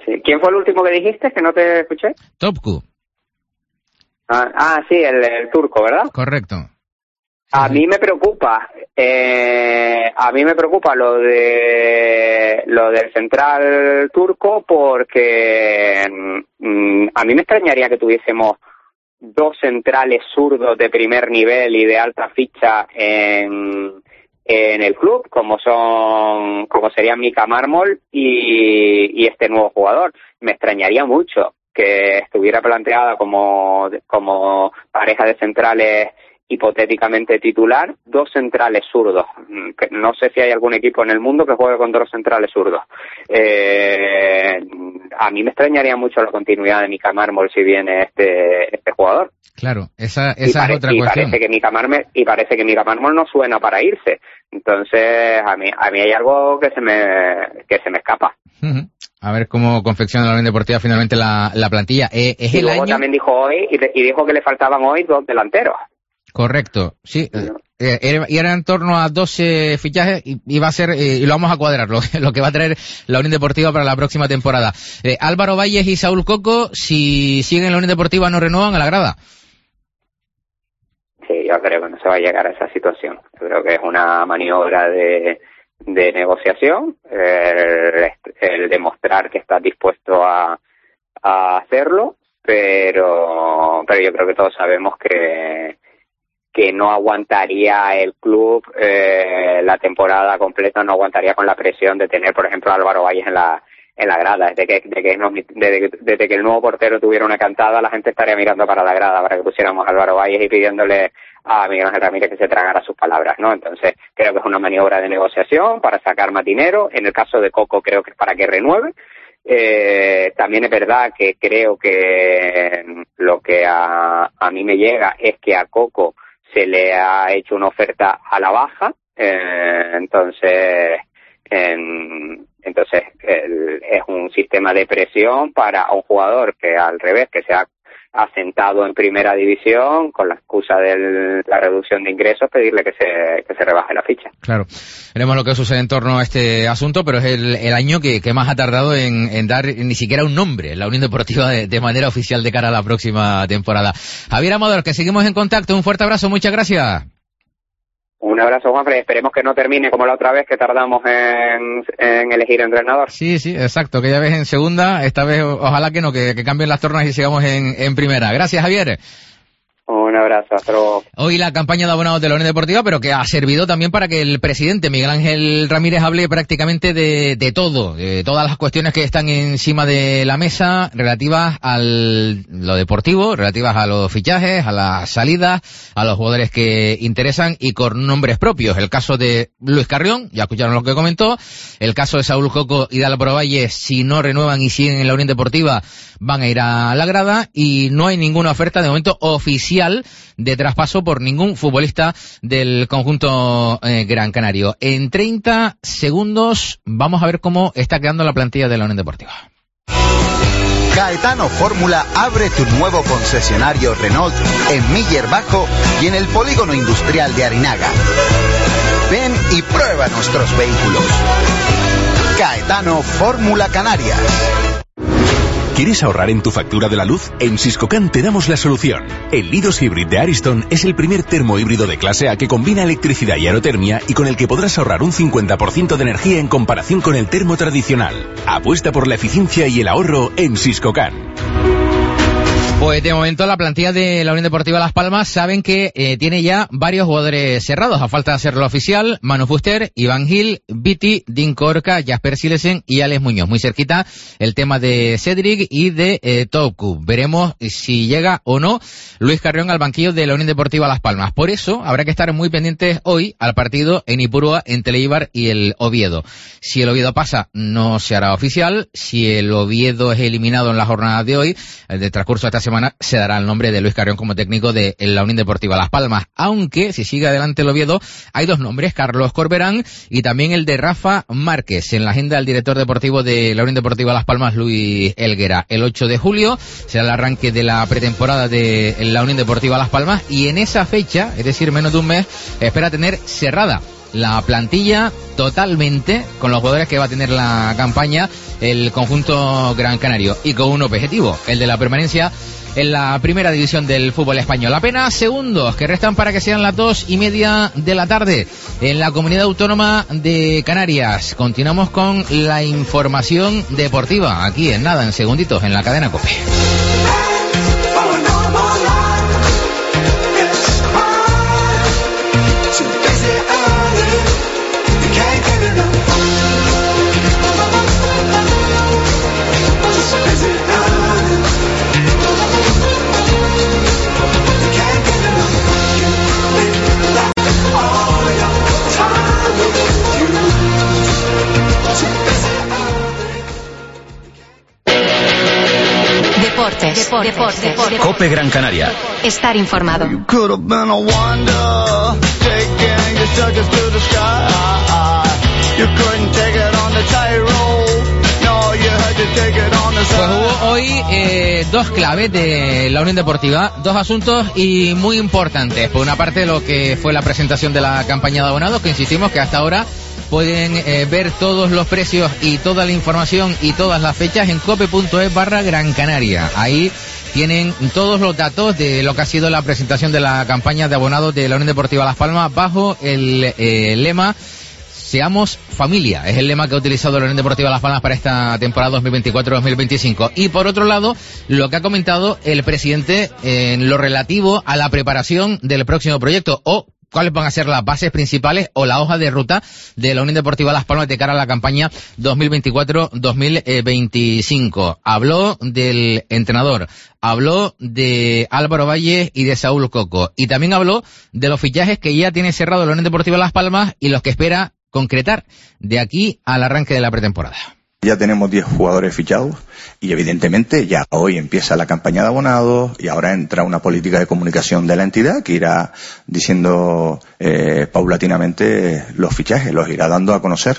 Sí. ¿Quién fue el último que dijiste, que no te escuché? Topku. Ah, ah sí, el, el turco, ¿verdad? Correcto. A mí me preocupa, eh, a mí me preocupa lo de lo del central turco porque mm, a mí me extrañaría que tuviésemos dos centrales zurdos de primer nivel y de alta ficha en, en el club, como son, como serían Mika Mármol y, y este nuevo jugador. Me extrañaría mucho que estuviera planteada como, como pareja de centrales hipotéticamente titular, dos centrales zurdos. No sé si hay algún equipo en el mundo que juegue con dos centrales zurdos. Eh, a mí me extrañaría mucho la continuidad de Mika Mármol si viene este este jugador. Claro, esa, esa pare- es otra y cuestión. Parece que Mika Mármol, y parece que Mika Mármol no suena para irse. Entonces, a mí a mí hay algo que se me que se me escapa. Uh-huh. A ver cómo confecciona la Unión Deportiva finalmente la, la plantilla. Eh, es y el luego año... también dijo hoy, y, de, y dijo que le faltaban hoy dos delanteros. Correcto, sí. Eh, era, era en torno a doce fichajes y, y va a ser, eh, y lo vamos a cuadrar, lo, lo que va a traer la Unión Deportiva para la próxima temporada. Eh, Álvaro Valles y Saúl Coco, si siguen en la Unión Deportiva, no renuevan a la grada. Sí, yo creo que no se va a llegar a esa situación. Yo creo que es una maniobra de, de negociación, el, el demostrar que estás dispuesto a, a hacerlo, pero, pero yo creo que todos sabemos que que no aguantaría el club eh, la temporada completa, no aguantaría con la presión de tener, por ejemplo, a Álvaro Valles en la en la grada. Desde que, de que nos, desde, desde que el nuevo portero tuviera una cantada, la gente estaría mirando para la grada para que pusiéramos a Álvaro Valles y pidiéndole a Miguel Ángel Ramírez que se tragara sus palabras, ¿no? Entonces, creo que es una maniobra de negociación para sacar más dinero. En el caso de Coco, creo que es para que renueve. Eh, también es verdad que creo que lo que a, a mí me llega es que a Coco se le ha hecho una oferta a la baja, eh, entonces en, entonces el, es un sistema de presión para un jugador que al revés, que se ha asentado en primera división con la excusa de la reducción de ingresos, pedirle que se que se rebaje la ficha. Claro, veremos lo que sucede en torno a este asunto, pero es el, el año que, que más ha tardado en, en dar ni siquiera un nombre la Unión Deportiva de, de manera oficial de cara a la próxima temporada. Javier Amador, que seguimos en contacto, un fuerte abrazo, muchas gracias. Un abrazo, Juanfred. Esperemos que no termine como la otra vez que tardamos en, en elegir entrenador. Sí, sí, exacto. Aquella vez en segunda, esta vez ojalá que no, que, que cambien las tornas y sigamos en, en primera. Gracias, Javier. Un abrazo, hasta luego. Hoy la campaña de abonados de la Unión Deportiva, pero que ha servido también para que el presidente Miguel Ángel Ramírez hable prácticamente de, de todo, de todas las cuestiones que están encima de la mesa relativas a lo deportivo, relativas a los fichajes, a las salidas, a los jugadores que interesan y con nombres propios. El caso de Luis Carrión, ya escucharon lo que comentó, el caso de Saúl Coco y de Álvaro Valles, si no renuevan y siguen en la Unión Deportiva, van a ir a la grada y no hay ninguna oferta de momento oficial de traspaso por ningún futbolista del conjunto eh, Gran Canario. En treinta segundos vamos a ver cómo está quedando la plantilla de la Unión Deportiva. Caetano Fórmula abre tu nuevo concesionario Renault en Miller Bajo y en el polígono industrial de Arinaga. Ven y prueba nuestros vehículos. Caetano Fórmula Canarias. ¿Quieres ahorrar en tu factura de la luz? En Siscocan te damos la solución. El Lidos Hybrid de Ariston es el primer termo híbrido de clase A que combina electricidad y aerotermia y con el que podrás ahorrar un cincuenta por ciento de energía en comparación con el termo tradicional. Apuesta por la eficiencia y el ahorro en Siscocan. Pues de momento la plantilla de la Unión Deportiva Las Palmas saben que eh, tiene ya varios jugadores cerrados, a falta de hacerlo oficial: Manu Fuster, Iván Gil, Viti, Dean Corca, Jasper Silesen y Alex Muñoz. Muy cerquita el tema de Cedric y de eh, Topku. Veremos si llega o no Luis Carrión al banquillo de la Unión Deportiva Las Palmas. Por eso habrá que estar muy pendientes hoy al partido en Ipurúa entre Eibar y el Oviedo. Si el Oviedo pasa, no se hará oficial. Si el Oviedo es eliminado en la jornada de hoy, el de transcurso de esta semana, se dará el nombre de Luis Carrión como técnico de la Unión Deportiva Las Palmas. Aunque, si sigue adelante el Oviedo, hay dos nombres: Carlos Corberán y también el de Rafa Márquez. En la agenda del director deportivo de la Unión Deportiva Las Palmas, Luis Helguera. El ocho de julio será el arranque de la pretemporada de la Unión Deportiva Las Palmas y en esa fecha, es decir, menos de un mes, espera tener cerrada la plantilla totalmente con los jugadores que va a tener la campaña el conjunto gran canario y con un objetivo, el de la permanencia en la primera división del fútbol español. Apenas segundos que restan para que sean las dos y media de la tarde en la Comunidad Autónoma de Canarias. Continuamos con la información deportiva aquí en nada, en segunditos, en la cadena COPE. Deportes, deportes, deportes, deportes. COPE Gran Canaria. Estar informado. Pues hubo hoy eh, dos claves de la Unión Deportiva, dos asuntos y muy importantes. Por una parte, lo que fue la presentación de la campaña de abonados, que insistimos que hasta ahora pueden eh, ver todos los precios y toda la información y todas las fechas en cope.es barra Gran Canaria. Ahí tienen todos los datos de lo que ha sido la presentación de la campaña de abonados de la Unión Deportiva Las Palmas bajo el eh, lema Seamos Familia. Es el lema que ha utilizado la Unión Deportiva Las Palmas para esta temporada dos mil veinticuatro dos mil veinticinco. Y por otro lado, lo que ha comentado el presidente en lo relativo a la preparación del próximo proyecto, o cuáles van a ser las bases principales o la hoja de ruta de la Unión Deportiva Las Palmas de cara a la campaña dos mil veinticuatro dos mil veinticinco. Habló del entrenador, habló de Álvaro Valle y de Saúl Coco, y también habló de los fichajes que ya tiene cerrado la Unión Deportiva Las Palmas y los que espera concretar de aquí al arranque de la pretemporada. Ya tenemos diez jugadores fichados y evidentemente ya hoy empieza la campaña de abonados y ahora entra una política de comunicación de la entidad que irá diciendo eh, paulatinamente los fichajes, los irá dando a conocer.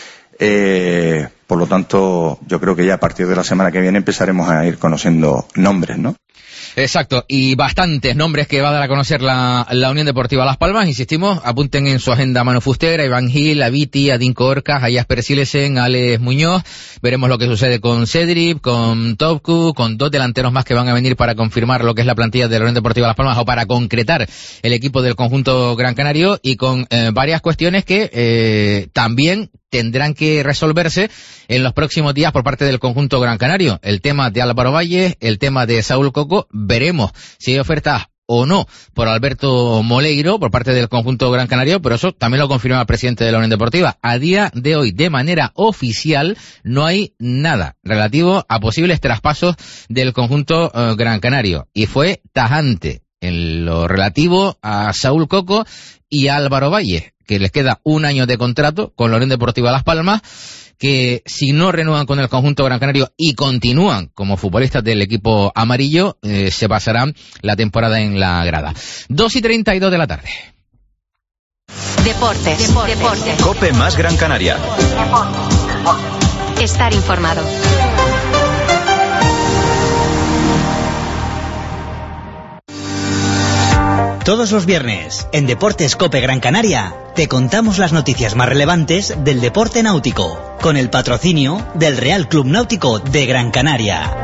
Eh, por lo tanto, yo creo que ya a partir de la semana que viene empezaremos a ir conociendo nombres, ¿no? Exacto, y bastantes nombres que va a dar a conocer la, la Unión Deportiva Las Palmas. Insistimos, apunten en su agenda a Manu Fustera, Iván Gil, a Viti, a Dinko Orcas, a Jasper Silesen, a Alex Muñoz. Veremos lo que sucede con Cedric, con Topku, con dos delanteros más que van a venir para confirmar lo que es la plantilla de la Unión Deportiva Las Palmas o para concretar el equipo del conjunto Gran Canario, y con eh, varias cuestiones que eh, también tendrán que resolverse en los próximos días por parte del conjunto Gran Canario. El tema de Álvaro Valle, el tema de Saúl Coco, veremos si hay ofertas o no por Alberto Moleiro por parte del conjunto Gran Canario, pero eso también lo confirma el presidente de la Unión Deportiva. A día de hoy, de manera oficial, no hay nada relativo a posibles traspasos del conjunto uh, Gran Canario, y fue tajante en lo relativo a Saúl Coco y a Álvaro Valle, que les queda un año de contrato con la Unión Deportiva Las Palmas, que si no renuevan con el conjunto Gran Canario y continúan como futbolistas del equipo amarillo, eh, se pasarán la temporada en la grada. dos y treinta y dos de la tarde. Deportes, deportes, deportes. COPE más Gran Canaria. Estar informado. Todos los viernes, en Deportes COPE Gran Canaria, te contamos las noticias más relevantes del deporte náutico, con el patrocinio del Real Club Náutico de Gran Canaria.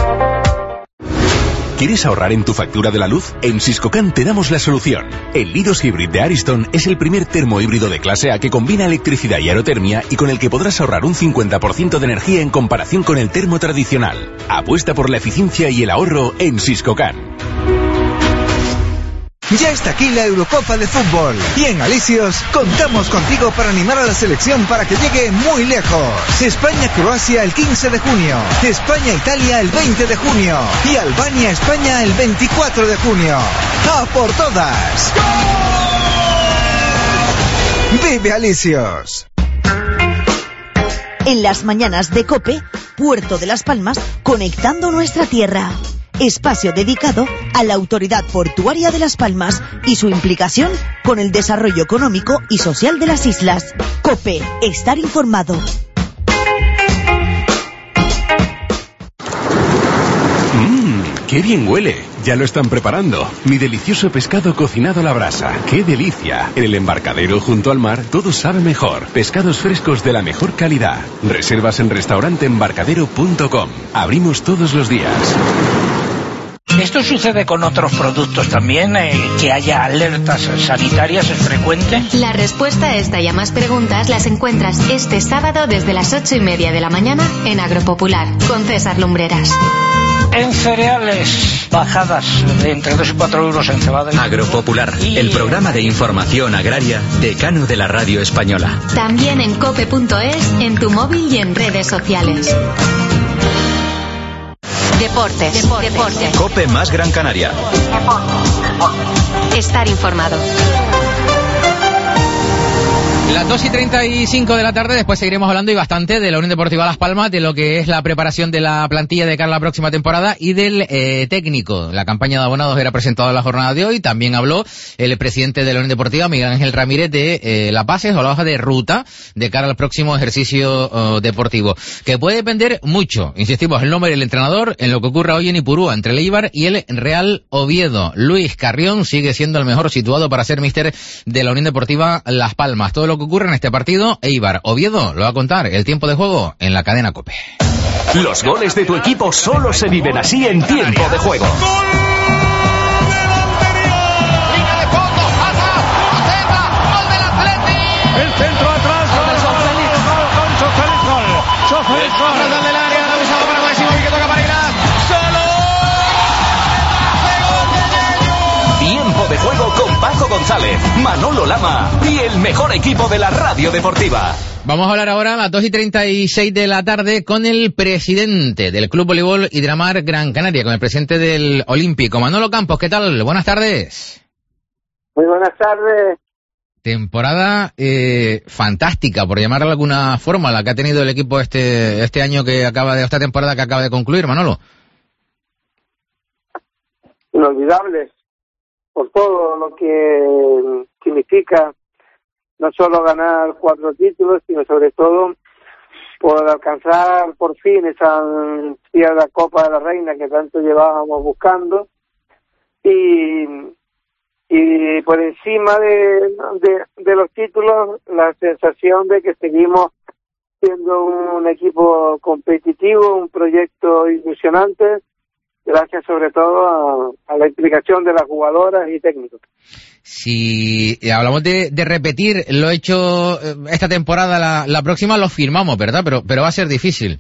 ¿Quieres ahorrar en tu factura de la luz? En Siscocan te damos la solución. El Lidos Hybrid de Ariston es el primer termo híbrido de clase A que combina electricidad y aerotermia y con el que podrás ahorrar un cincuenta por ciento de energía en comparación con el termo tradicional. Apuesta por la eficiencia y el ahorro en Siscocan. Ya está aquí la Eurocopa de Fútbol y en Alicios contamos contigo para animar a la selección para que llegue muy lejos. España-Croacia el quince de junio, España-Italia el veinte de junio y Albania-España el veinticuatro de junio. ¡A por todas! ¡Vive Alicios! En las mañanas de COPE, Puerto de las Palmas, conectando nuestra tierra. Espacio dedicado a la Autoridad Portuaria de Las Palmas y su implicación con el desarrollo económico y social de las islas. COPE, estar informado. Mmm, ¡Qué bien huele! Ya lo están preparando. Mi delicioso pescado cocinado a la brasa. ¡Qué delicia! En el embarcadero junto al mar todo sabe mejor. Pescados frescos de la mejor calidad. Reservas en restaurante embarcadero punto com. Abrimos todos los días. ¿Esto sucede con otros productos también? Eh, ¿Que haya alertas sanitarias es frecuente? La respuesta a esta y a más preguntas las encuentras este sábado desde las ocho y media de la mañana en Agropopular, con César Lumbreras. En cereales, bajadas de entre dos y cuatro euros en cebada. Agropopular, y... el programa de información agraria decano de la radio española. También en cope punto es, en tu móvil y en redes sociales. Deportes. Deportes. Deportes. Cope más Gran Canaria. Estar informado. Las dos y treinta y cinco de la tarde, después seguiremos hablando y bastante de la Unión Deportiva Las Palmas, de lo que es la preparación de la plantilla de cara a la próxima temporada y del eh, técnico. La campaña de abonados era presentada en la jornada de hoy. También habló el presidente de la Unión Deportiva, Miguel Ángel Ramírez, de eh, las bases o la hoja de ruta de cara al próximo ejercicio uh, deportivo, que puede depender mucho, insistimos, el nombre del entrenador, en lo que ocurra hoy en Ipurúa entre el Eibar y el Real Oviedo. Luis Carrión sigue siendo el mejor situado para ser míster de la Unión Deportiva Las Palmas. Todo lo que ocurre en este partido, Eibar Oviedo, lo va a contar el tiempo de juego en la cadena COPE. Los goles de tu equipo solo se viven así en tiempo de juego. El centro atrás, gol, gol, gol, gol, Sofelis, gol, Sofelis, gol, gol del área, la usado para Máximo y que toca para Iglás, solo, Tiempo de juego con Paco González, Manolo Lama y el mejor equipo de la radio deportiva. Vamos a hablar ahora a las dos y treinta y seis de la tarde con el presidente del Club Voleibol Hidramar Gran Canaria, con el presidente del Olímpico, Manolo Campos. ¿Qué tal? Buenas tardes. Muy buenas tardes. Temporada eh, fantástica, por llamarla de alguna forma, la que ha tenido el equipo este este año que acaba de, esta temporada que acaba de concluir, Manolo. Inolvidables, por todo lo que significa no solo ganar cuatro títulos, sino sobre todo por alcanzar por fin esa ansiada Copa de la Reina que tanto llevábamos buscando, y y por encima de, de, de los títulos, la sensación de que seguimos siendo un equipo competitivo, un proyecto ilusionante, gracias sobre todo a, a la implicación de las jugadoras y técnicos. Si hablamos de, de repetir lo hecho esta temporada, la, la próxima lo firmamos, ¿verdad? Pero, pero va a ser difícil.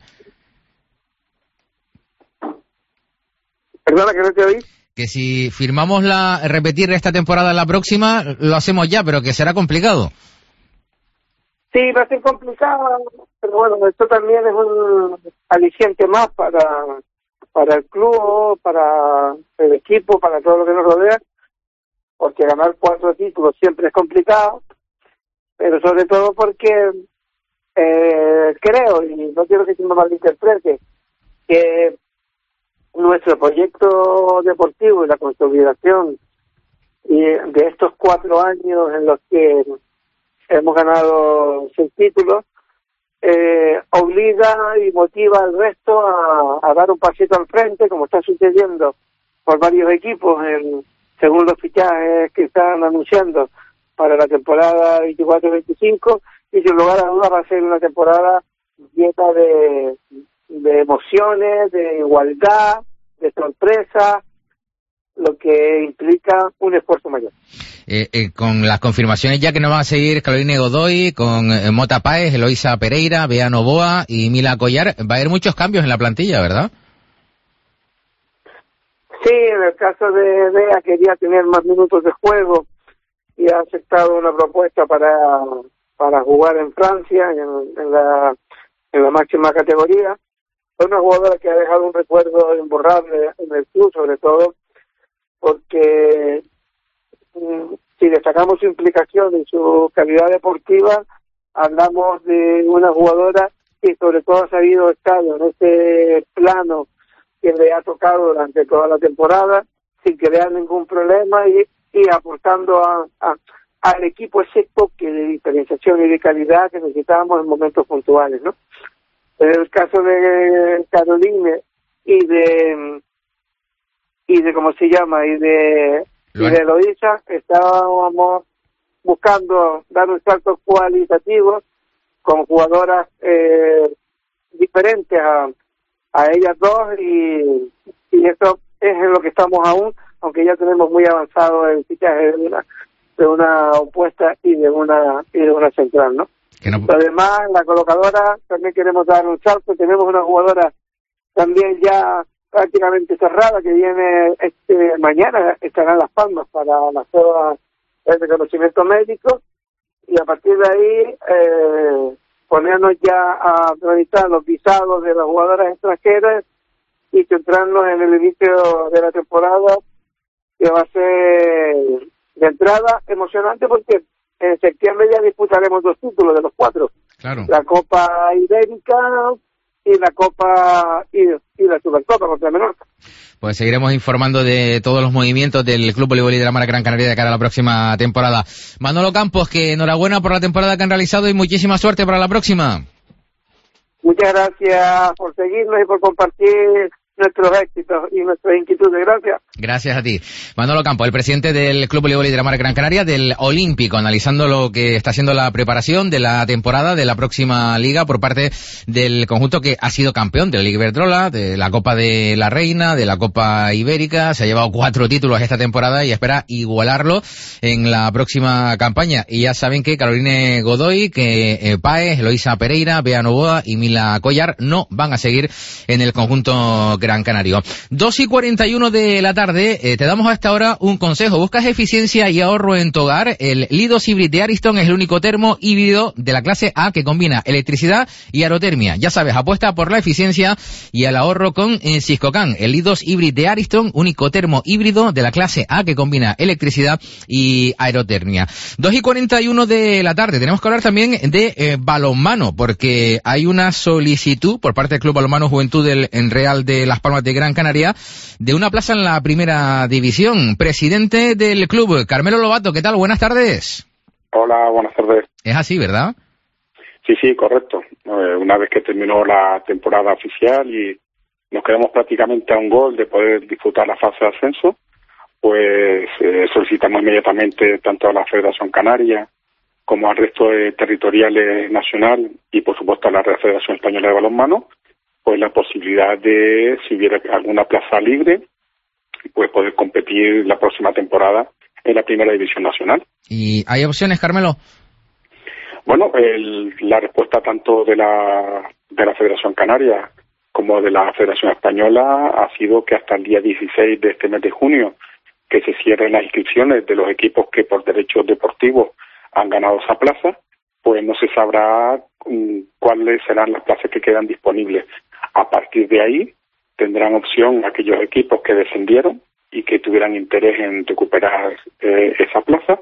Perdona, que no te oí. Que si firmamos la repetir esta temporada la próxima, lo hacemos ya, pero que será complicado. Sí, va a ser complicado, pero bueno, esto también es un aliciente más para, para el club, para el equipo, para todo lo que nos rodea, porque ganar cuatro títulos siempre es complicado, pero sobre todo porque eh, creo, y no quiero que se me malinterprete, que nuestro proyecto deportivo y la consolidación y de estos cuatro años en los que hemos ganado seis títulos eh, obliga y motiva al resto a, a dar un pasito al frente, como está sucediendo por varios equipos en, según los fichajes que están anunciando para la temporada veinticuatro veinticinco, y sin lugar a dudas va a ser una temporada llena de de emociones, de igualdad, de sorpresa, lo que implica un esfuerzo mayor. Eh, eh, con las confirmaciones ya que nos van a seguir Caroline Godoy, con eh, Mota Páez, Eloísa Pereira, Bea Novoa y Mila Collar, va a haber muchos cambios en la plantilla, ¿verdad? Sí, en el caso de Bea quería tener más minutos de juego y ha aceptado una propuesta para para jugar en Francia, en, en la en la máxima categoría. Es una jugadora que ha dejado un recuerdo imborrable en el club, sobre todo porque mm, si destacamos su implicación y su calidad deportiva, hablamos de una jugadora que sobre todo ha sabido estar en ese plano que le ha tocado durante toda la temporada, sin crear ningún problema y, y aportando a, a, al equipo ese toque de diferenciación y de calidad que necesitábamos en momentos puntuales, ¿no? En el caso de Caroline y de y de cómo se llama y de y de Eloísa, estábamos buscando dar un salto cualitativo con jugadoras eh, diferentes a, a ellas dos, y, y eso es en lo que estamos aún, aunque ya tenemos muy avanzado el fichaje de una de una opuesta y de una y de una central, ¿no? no... Además, la colocadora también queremos dar un salto. Tenemos una jugadora también ya prácticamente cerrada que viene este mañana, estará en Las Palmas para la prueba de reconocimiento médico, y a partir de ahí eh, ponernos ya a realizar los visados de las jugadoras extranjeras y centrarnos en el inicio de la temporada, que va a ser de entrada emocionante, porque en septiembre ya disputaremos dos títulos de los cuatro. Claro. La Copa Ibérica y la Copa y, y la Supercopa contra Menorca. Pues seguiremos informando de todos los movimientos del Club Voleibol y de la Mar Gran Canaria de cara a la próxima temporada. Manolo Campos, que enhorabuena por la temporada que han realizado y muchísima suerte para la próxima. Muchas gracias por seguirnos y por compartir nuestros éxitos y nuestras inquietudes. Gracias. Gracias a ti. Manolo Campos, el presidente del Club Voleibol y de la Mar Gran Canaria, del Olímpico, analizando lo que está siendo la preparación de la temporada de la próxima liga por parte del conjunto que ha sido campeón de la Liga Iberdrola, de la Copa de la Reina, de la Copa Ibérica. Se ha llevado cuatro títulos esta temporada y espera igualarlo en la próxima campaña. Y ya saben que Caroline Godoy, que eh, Páez, Eloísa Pereira, Bea Novoa y Mila Collar no van a seguir en el conjunto Gran Canario. dos y cuarenta y uno de la tarde, eh, te damos a esta hora un consejo. ¿Buscas eficiencia y ahorro en tu hogar? El Lidos Hybrid de Ariston es el único termo híbrido de la clase A que combina electricidad y aerotermia. Ya sabes, apuesta por la eficiencia y el ahorro con eh, Siscocan. El Lidos Hybrid de Ariston, único termo híbrido de la clase A que combina electricidad y aerotermia. dos y cuarenta y uno de la tarde, tenemos que hablar también de eh, balonmano, porque hay una solicitud por parte del Club Balonmano Juventud del en Real de Las Palmas de Gran Canaria de una plaza en la primera división. Presidente del club, Carmelo Lobato, ¿qué tal? Buenas tardes. Hola, buenas tardes. Es así, ¿verdad? Sí, sí, correcto. Eh, una vez que terminó la temporada oficial y nos quedamos prácticamente a un gol de poder disfrutar la fase de ascenso, pues eh, solicitamos inmediatamente tanto a la Federación Canaria como al resto de territoriales nacional y por supuesto a la Real Federación Española de Balonmano, pues la posibilidad de, si hubiera alguna plaza libre, pues poder competir la próxima temporada en la primera división nacional. ¿Y hay opciones, Carmelo? Bueno, el, la respuesta tanto de la de la Federación Canaria como de la Federación Española ha sido que hasta el día dieciséis de este mes de junio, que se cierren las inscripciones de los equipos que por derechos deportivos han ganado esa plaza, pues no se sabrá um, cuáles serán las plazas que quedan disponibles. A partir de ahí tendrán opción aquellos equipos que descendieron y que tuvieran interés en recuperar eh, esa plaza.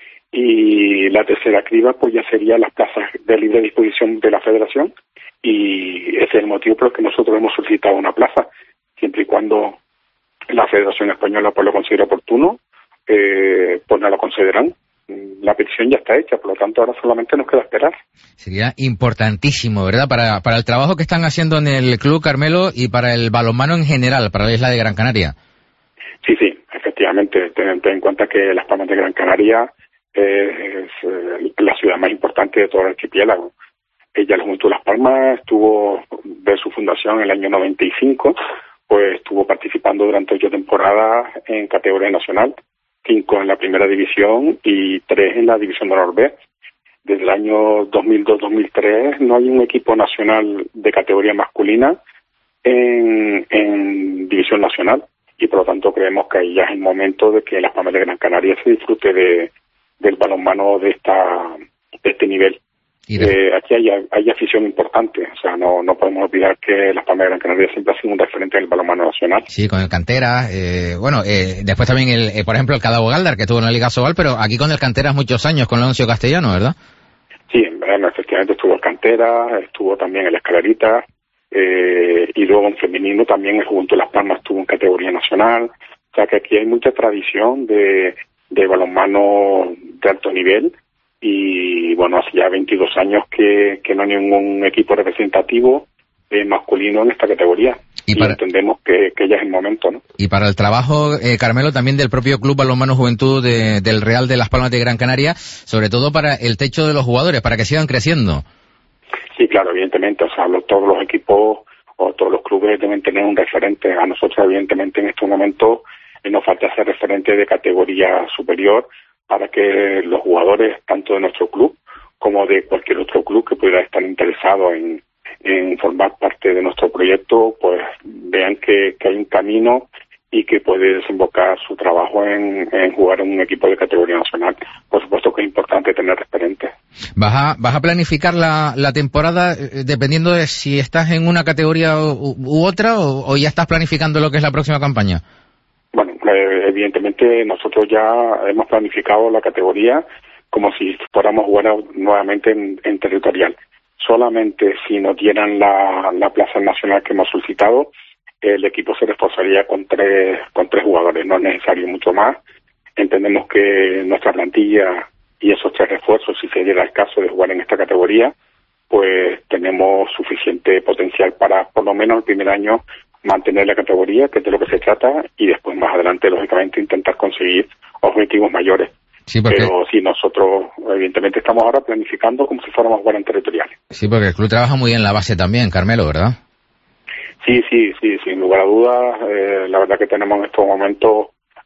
Y la tercera criba pues ya sería las plazas de libre disposición de la Federación, y ese es el motivo por el que nosotros hemos solicitado una plaza, siempre y cuando la Federación Española pues lo considere oportuno, eh, pues no lo concederán. La petición ya está hecha, por lo tanto ahora solamente nos queda esperar. Sería importantísimo, ¿verdad? Para, para el trabajo que están haciendo en el club, Carmelo, y para el balonmano en general, para la isla de Gran Canaria. Sí, sí, efectivamente. Ten, ten en cuenta que Las Palmas de Gran Canaria eh, es eh, la ciudad más importante de todo el archipiélago. Ella, la Juventud de Las Palmas, estuvo de su fundación en el año noventa y cinco, pues estuvo participando durante ocho temporadas en categoría nacional, cinco en la primera división y tres en la división de honor B. Desde el año dos mil dos dos mil tres no hay un equipo nacional de categoría masculina en, en división nacional, y por lo tanto creemos que ahí ya es el momento de que Las Palmas de Gran Canaria se disfrute de, del balonmano de esta de este nivel. Eh, aquí hay, hay afición importante, o sea, no no podemos olvidar que Las Palmas de Gran Canaria siempre ha sido un referente del balonmano nacional. Sí, con el Cantera, eh, bueno, eh, después también, el eh, por ejemplo, el Cadabo Galdar, que estuvo en la Liga Sobal, pero aquí con el Canteras muchos años, con Leoncio Castellano, ¿verdad? Sí, bueno, efectivamente estuvo el Cantera, estuvo también el Escalerita, eh, y luego en femenino también el Juventud de Las Palmas estuvo en categoría nacional, o sea que aquí hay mucha tradición de, de balonmano de alto nivel. Y bueno, hace ya veintidós años que, que no hay ningún equipo representativo eh, masculino en esta categoría. Y, para... y entendemos que, que ya es el momento, ¿no? Y para el trabajo, eh, Carmelo, también del propio Club Balonmano Juventud de, del Real de Las Palmas de Gran Canaria, sobre todo para el techo de los jugadores, para que sigan creciendo. Sí, claro, evidentemente, o sea, los, todos los equipos o todos los clubes deben tener un referente. A nosotros, evidentemente, en estos momentos eh, nos falta ser referente de categoría superior para que los jugadores, tanto de nuestro club como de cualquier otro club que pudiera estar interesado en en formar parte de nuestro proyecto, pues vean que, que hay un camino y que puede desembocar su trabajo en, en jugar en un equipo de categoría nacional. Por supuesto que es importante tener referentes. ¿Vas a, vas a planificar la, la temporada eh, dependiendo de si estás en una categoría u, u otra o, o ya estás planificando lo que es la próxima campaña? Bueno, eh, evidentemente nosotros ya hemos planificado la categoría como si fuéramos jugar nuevamente en, en territorial. Solamente si nos dieran la, la plaza nacional que hemos solicitado, el equipo se reforzaría con tres con tres jugadores, no es necesario mucho más. Entendemos que nuestra plantilla y esos tres refuerzos, si se diera el caso de jugar en esta categoría, pues tenemos suficiente potencial para, por lo menos el primer año, mantener la categoría, que es de lo que se trata, y después más adelante, lógicamente, intentar conseguir objetivos mayores. Sí, porque... Pero sí, nosotros evidentemente estamos ahora planificando como si fuéramos jugar en territoriales. Sí, porque el club trabaja muy bien la base también, Carmelo, ¿verdad? Sí, sí, sí, sin lugar a dudas. Eh, la verdad que tenemos en estos momentos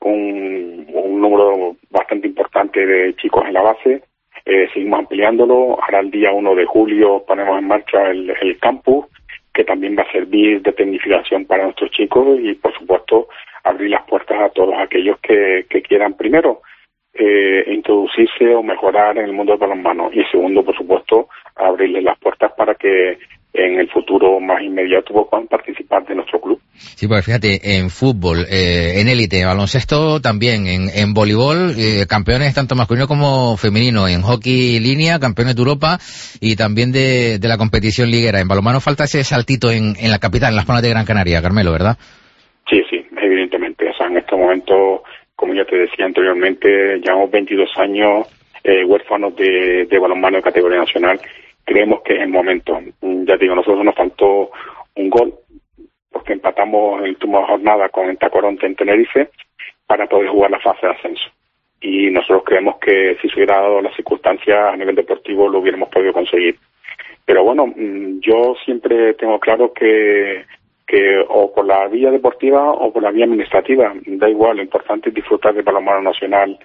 un, un número bastante importante de chicos en la base. Eh, seguimos ampliándolo. Ahora el día uno de julio ponemos en marcha el, el campus, que también va a servir de tecnificación para nuestros chicos y, por supuesto, abrir las puertas a todos aquellos que, que quieran primero Eh, introducirse o mejorar en el mundo del balonmano y segundo, por supuesto, abrirles las puertas para que en el futuro más inmediato puedan participar de nuestro club. Sí, porque fíjate, en fútbol, eh, en élite, baloncesto también, en, en voleibol, eh, campeones tanto masculino como femenino, en hockey línea, campeones de Europa y también de, de la competición liguera. En balonmano falta ese saltito en, en la capital, en Las Palmas de Gran Canaria, Carmelo, ¿verdad? Sí, sí, evidentemente. O sea, en este momento, como ya te decía anteriormente, llevamos veintidós años eh, huérfanos de, de balonmano de categoría nacional. Creemos que es el momento. Ya te digo, nosotros nos faltó un gol, porque empatamos en la última jornada con el Tacoronte en Tenerife para poder jugar la fase de ascenso. Y nosotros creemos que si se hubiera dado las circunstancias a nivel deportivo lo hubiéramos podido conseguir. Pero bueno, yo siempre tengo claro que que o por la vía deportiva o por la vía administrativa, da igual, lo importante es disfrutar del balonmano nacional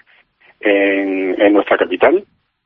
en, en nuestra capital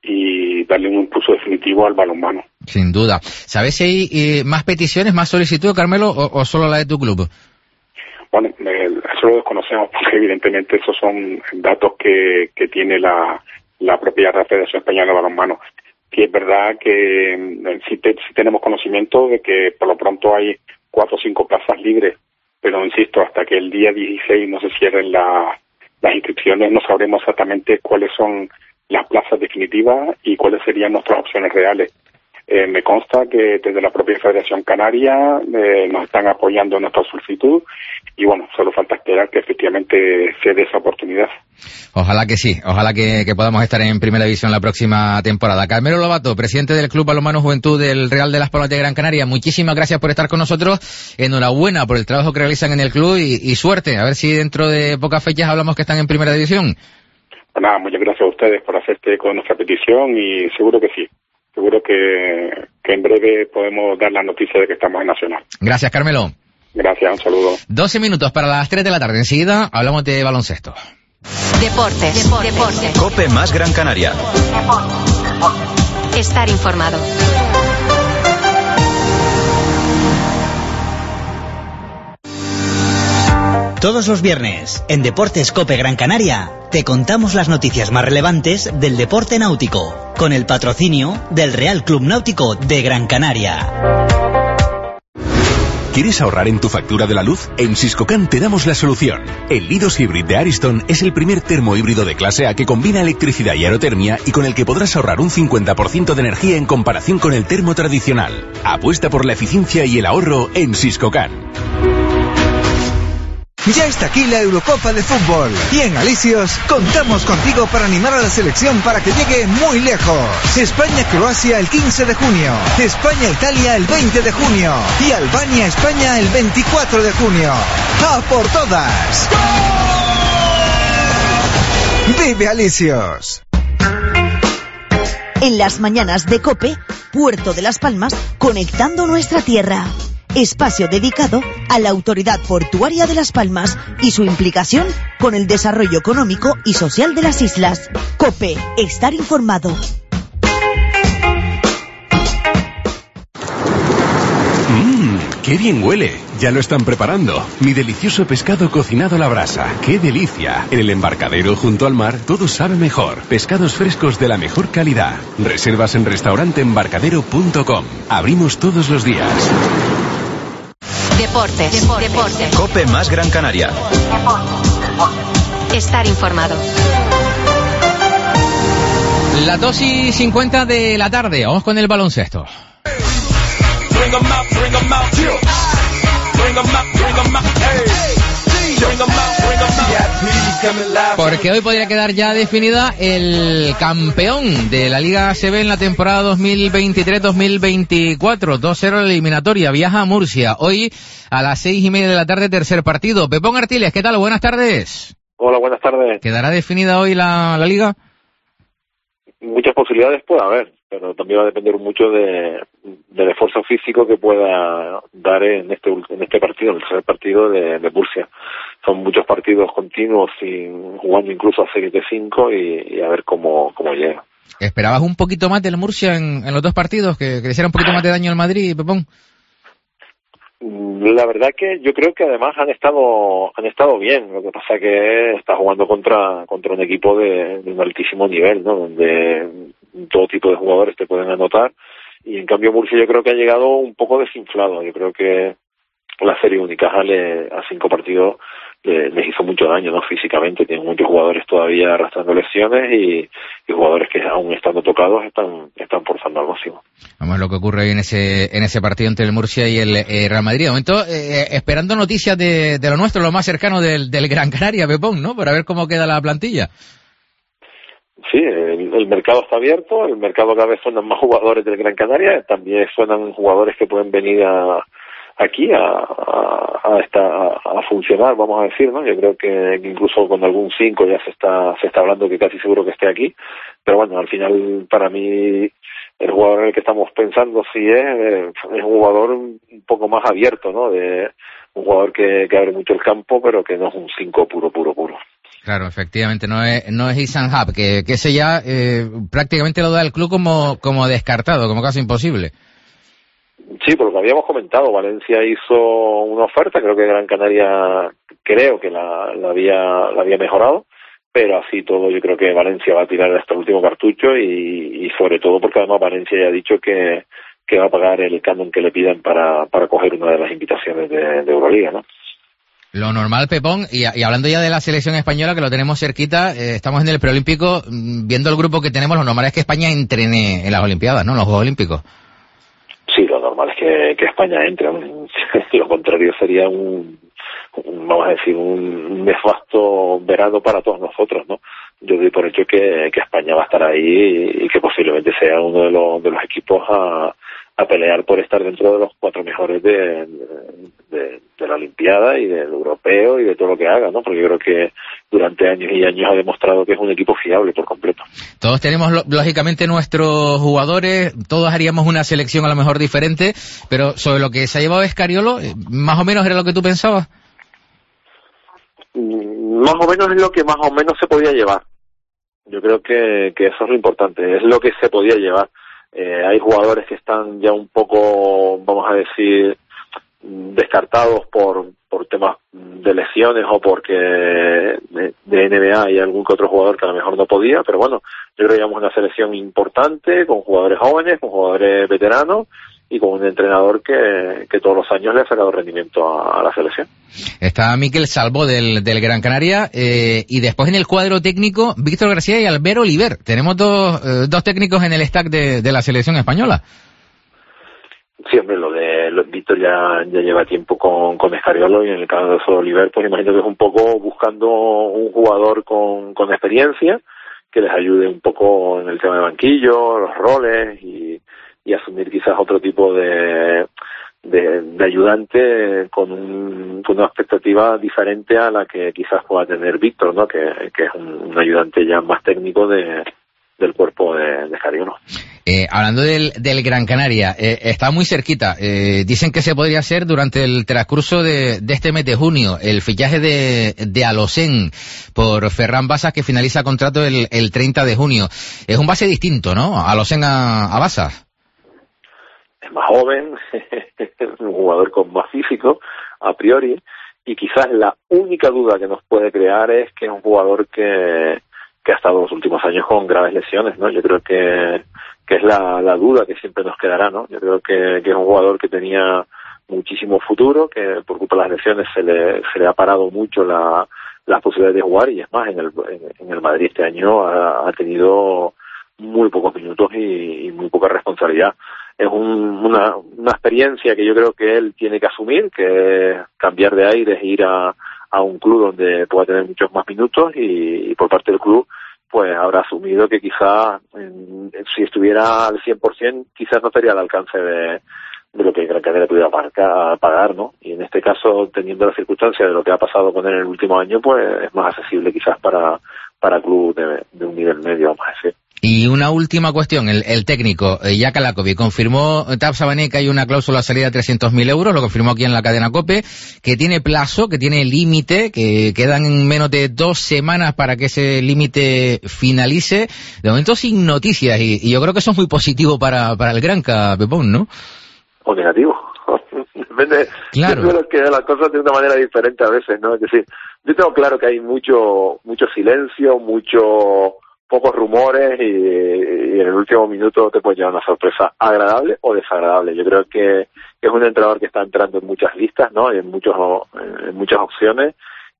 y darle un impulso definitivo al balonmano. Sin duda. ¿Sabes si hay eh, más peticiones, más solicitudes, Carmelo, o, o solo la de tu club? Bueno, eh, eso lo desconocemos porque evidentemente esos son datos que, que tiene la, la propia Federación Española de Balonmano. Sí es verdad que eh, sí, te, sí tenemos conocimiento de que por lo pronto hay cuatro o cinco plazas libres, pero insisto, hasta que el día dieciséis no se cierren la, las inscripciones no sabremos exactamente cuáles son las plazas definitivas y cuáles serían nuestras opciones reales. Eh, me consta que desde la propia Federación Canaria eh, nos están apoyando en nuestra solicitud y bueno, solo falta esperar que efectivamente se dé esa oportunidad. Ojalá que sí, ojalá que, que podamos estar en Primera División la próxima temporada. Carmelo Lobato, presidente del Club Balonmano Juventud del Real de Las Palmas de Gran Canaria, muchísimas gracias por estar con nosotros, enhorabuena por el trabajo que realizan en el club y, y suerte, a ver si dentro de pocas fechas hablamos que están en Primera División. Pues nada, muchas gracias a ustedes por hacerte con nuestra petición y seguro que sí. Seguro que, que en breve podemos dar la noticia de que estamos en Nacional. Gracias, Carmelo. Gracias, un saludo. doce minutos para las tres de la tarde. Enseguida hablamos de baloncesto. Deportes. Deportes. Deportes. COPE más Gran Canaria. Estar informado. Todos los viernes, en Deportes COPE Gran Canaria, te contamos las noticias más relevantes del deporte náutico, con el patrocinio del Real Club Náutico de Gran Canaria. ¿Quieres ahorrar en tu factura de la luz? En Siscocan te damos la solución. El Lidos Hybrid de Ariston es el primer termo híbrido de clase A que combina electricidad y aerotermia y con el que podrás ahorrar un cincuenta por ciento de energía en comparación con el termo tradicional. Apuesta por la eficiencia y el ahorro en Siscocan. Ya está aquí la Eurocopa de Fútbol y en Alisios contamos contigo para animar a la selección para que llegue muy lejos. España-Croacia el quince de junio, España-Italia el veinte de junio y Albania-España el veinticuatro de junio. ¡A por todas! ¡Vive Alisios! En las mañanas de COPE, Puerto de las Palmas, conectando nuestra tierra. Espacio dedicado a la Autoridad Portuaria de Las Palmas y su implicación con el desarrollo económico y social de las islas. COPE, estar informado. Mmm, qué bien huele. Ya lo están preparando. Mi delicioso pescado cocinado a la brasa. ¡Qué delicia! En el embarcadero junto al mar todo sabe mejor. Pescados frescos de la mejor calidad. Reservas en restaurante embarcadero punto com. Abrimos todos los días. Deportes, deportes, deportes. COPE más Gran Canaria. Estar informado. Las dos y cincuenta de la tarde, vamos con el baloncesto. Porque hoy podría quedar ya definida el campeón de la Liga A C B en la temporada dos mil veintitrés dos mil veinticuatro. dos cero la eliminatoria, viaja a Murcia. Hoy a las seis y media de la tarde, tercer partido. Pepón Artiles, ¿qué tal? Buenas tardes. Hola, buenas tardes. ¿Quedará definida hoy la, la Liga? Muchas posibilidades puede haber, pero también va a depender mucho de, del esfuerzo físico que pueda dar en este en este partido, en el tercer partido de, de Murcia. Son muchos partidos continuos, sin, jugando incluso a serie de cinco y, y a ver cómo, cómo llega. ¿Esperabas un poquito más del Murcia en, en los dos partidos? ¿Que, que le hiciera un poquito más de daño al Madrid, Pepón? La verdad que yo creo que además han estado han estado bien. Lo que pasa que está jugando contra contra un equipo de, de un altísimo nivel, ¿no? Donde todo tipo de jugadores te pueden anotar, y en cambio Murcia yo creo que ha llegado un poco desinflado. Yo creo que la serie Unicaja le, a cinco partidos le, les hizo mucho daño, ¿no? Físicamente tienen muchos jugadores todavía arrastrando lesiones y, y jugadores que aún estando tocados están están forzando al máximo. Vamos a ver lo que ocurre en ese en ese partido entre el Murcia y el eh, Real Madrid. De momento, eh, esperando noticias de, de lo nuestro, lo más cercano del, del Gran Canaria, Pepón, ¿no? Para ver cómo queda la plantilla. Sí, el, el mercado está abierto, el mercado cada vez suenan más jugadores del Gran Canaria, también suenan jugadores que pueden venir a aquí a, a, a, esta, a, a funcionar, vamos a decir, ¿no? Yo creo que, que incluso con algún cinco ya se está se está hablando que casi seguro que esté aquí, pero bueno, al final para mí el jugador en el que estamos pensando sí es, es un jugador un poco más abierto, ¿no? De un jugador que, que abre mucho el campo, pero que no es un cinco puro, puro, puro. Claro, efectivamente, no es no es Isan Hub, que, que ese ya eh, prácticamente lo da el club como, como descartado, como casi imposible. Sí, por lo que habíamos comentado, Valencia hizo una oferta, creo que Gran Canaria creo que la, la había la había mejorado, pero así todo yo creo que Valencia va a tirar hasta el último cartucho y, y sobre todo porque además Valencia ya ha dicho que, que va a pagar el canon que le pidan para, para coger una de las invitaciones de, de Euroliga, ¿no? Lo normal, Pepón, y, y hablando ya de la selección española, que lo tenemos cerquita, eh, estamos en el preolímpico, viendo el grupo que tenemos, lo normal es que España entrene en las Olimpiadas, ¿no? En los Juegos Olímpicos. Sí, lo normal es que, que España entre. Lo contrario sería un, un, vamos a decir, un nefasto verano para todos nosotros, ¿no? Yo doy por hecho que, que España va a estar ahí y que posiblemente sea uno de los, de los equipos a, a pelear por estar dentro de los cuatro mejores de, de, de la Olimpiada y del europeo y de todo lo que haga, ¿no? Porque yo creo que durante años y años ha demostrado que es un equipo fiable por completo. Todos tenemos, lógicamente, nuestros jugadores, todos haríamos una selección a lo mejor diferente, pero sobre lo que se ha llevado Escariolo, ¿más o menos era lo que tú pensabas? Más o menos es lo que más o menos se podía llevar. Yo creo que, que eso es lo importante, es lo que se podía llevar. Eh, hay jugadores que están ya un poco, vamos a decir, descartados por por temas de lesiones o porque de, de N B A hay algún que otro jugador que a lo mejor no podía, pero bueno, yo creo que llevamos una selección importante con jugadores jóvenes, con jugadores veteranos y con un entrenador que, que todos los años le ha sacado rendimiento a, a la selección. Está Miquel Salvo del, del Gran Canaria eh, y después en el cuadro técnico Víctor García y Albert Oliver. Tenemos dos, eh, dos técnicos en el stack de, de la selección española. Sí, hombre, lo de el Víctor ya, ya lleva tiempo con, con Escariolo, y en el caso de Oliver, pues imagino que es un poco buscando un jugador con, con experiencia que les ayude un poco en el tema de banquillo, los roles y, y asumir quizás otro tipo de, de, de ayudante con, un, con una expectativa diferente a la que quizás pueda tener Víctor, ¿no? Que, que es un, un ayudante ya más técnico de del cuerpo de, de Escariolo. Eh, hablando del, del Gran Canaria, eh, está muy cerquita. Eh, dicen que se podría hacer durante el transcurso de, de este mes de junio el fichaje de, de Alocén por Ferran Basas, que finaliza contrato el, el treinta de junio. Es un base distinto, ¿no? Alocén a, a Basas. Es más joven, es un jugador con más físico, a priori, y quizás la única duda que nos puede crear es que es un jugador que que ha estado los últimos años con graves lesiones, ¿no? Yo creo que, que es la, la duda que siempre nos quedará, ¿no? Yo creo que, que es un jugador que tenía muchísimo futuro, que por culpa de las lesiones se le, se le ha parado mucho la, las posibilidades de jugar, y es más, en el, en, en el Madrid este año ha, ha tenido muy pocos minutos y, y muy poca responsabilidad. Es un, una, una experiencia que yo creo que él tiene que asumir, que es cambiar de aires e ir a a un club donde pueda tener muchos más minutos, y, y por parte del club pues habrá asumido que quizá en, si estuviera al cien por ciento quizás no estaría al alcance de, de lo que Gran Canaria pudiera pagar, pagar, ¿no? Y en este caso, teniendo las circunstancias de lo que ha pasado con él en el último año, pues es más accesible quizás para para club de, de un nivel medio, vamos a decir. Y una última cuestión, el, el técnico, eh, Jaka Lakovic, confirmó Tab Sabané que hay una cláusula de salida de trescientos mil euros, lo confirmó aquí en la cadena COPE, que tiene plazo, que tiene límite, que quedan menos de dos semanas para que ese límite finalice. De momento sin noticias, y, y yo creo que eso es muy positivo para, para el Granca, Pepón, ¿no? O negativo. Depende, claro. Yo creo que las cosas de una manera diferente a veces, ¿no? Es decir, yo tengo claro que hay mucho, mucho silencio, mucho... pocos rumores, y, y en el último minuto te puede llevar una sorpresa agradable o desagradable. Yo creo que es un entrenador que está entrando en muchas listas, ¿no? En muchos en muchas opciones,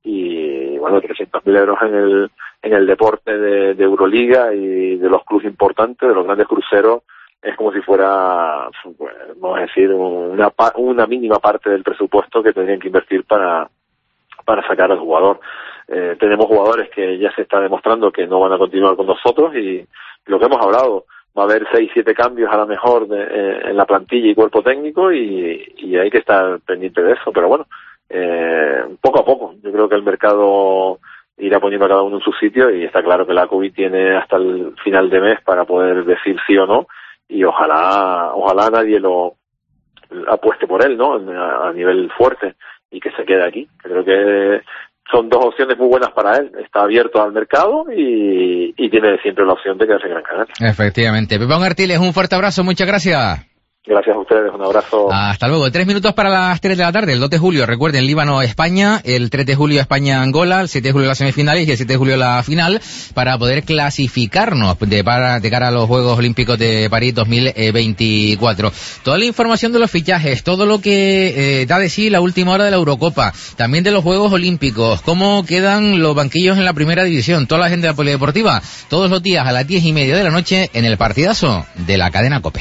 y bueno, trescientos mil euros en el en el deporte de, de Euroliga y de los clubes importantes, de los grandes cruceros, es como si fuera, pues, vamos a decir, una una mínima parte del presupuesto que tendrían que invertir para para sacar al jugador. Eh, tenemos jugadores que ya se está demostrando que no van a continuar con nosotros, y lo que hemos hablado, va a haber seis, siete cambios a lo mejor de, eh, en la plantilla y cuerpo técnico, y, y hay que estar pendiente de eso, pero bueno, eh, poco a poco, yo creo que el mercado irá poniendo a cada uno en su sitio, y está claro que la COVID tiene hasta el final de mes para poder decir sí o no, y ojalá, ojalá nadie lo apueste por él, ¿no? A, a nivel fuerte, y que se quede aquí. Creo que son dos opciones muy buenas para él. Está abierto al mercado y, y tiene siempre la opción de quedarse en Gran Canaria. Efectivamente. Pepón Artiles, un fuerte abrazo, muchas gracias. Gracias a ustedes, un abrazo. Hasta luego. Tres minutos para las tres de la tarde, el dos de julio. Recuerden, Líbano-España, el tres de julio España-Angola, el siete de julio las semifinales y el siete de julio la final, para poder clasificarnos de, para, de cara a los Juegos Olímpicos de París dos mil veinticuatro. Toda la información de los fichajes, todo lo que eh, da de sí la última hora de la Eurocopa, también de los Juegos Olímpicos, cómo quedan los banquillos en la primera división, toda la agenda polideportiva, todos los días a las diez y media de la noche en el partidazo de la cadena COPE.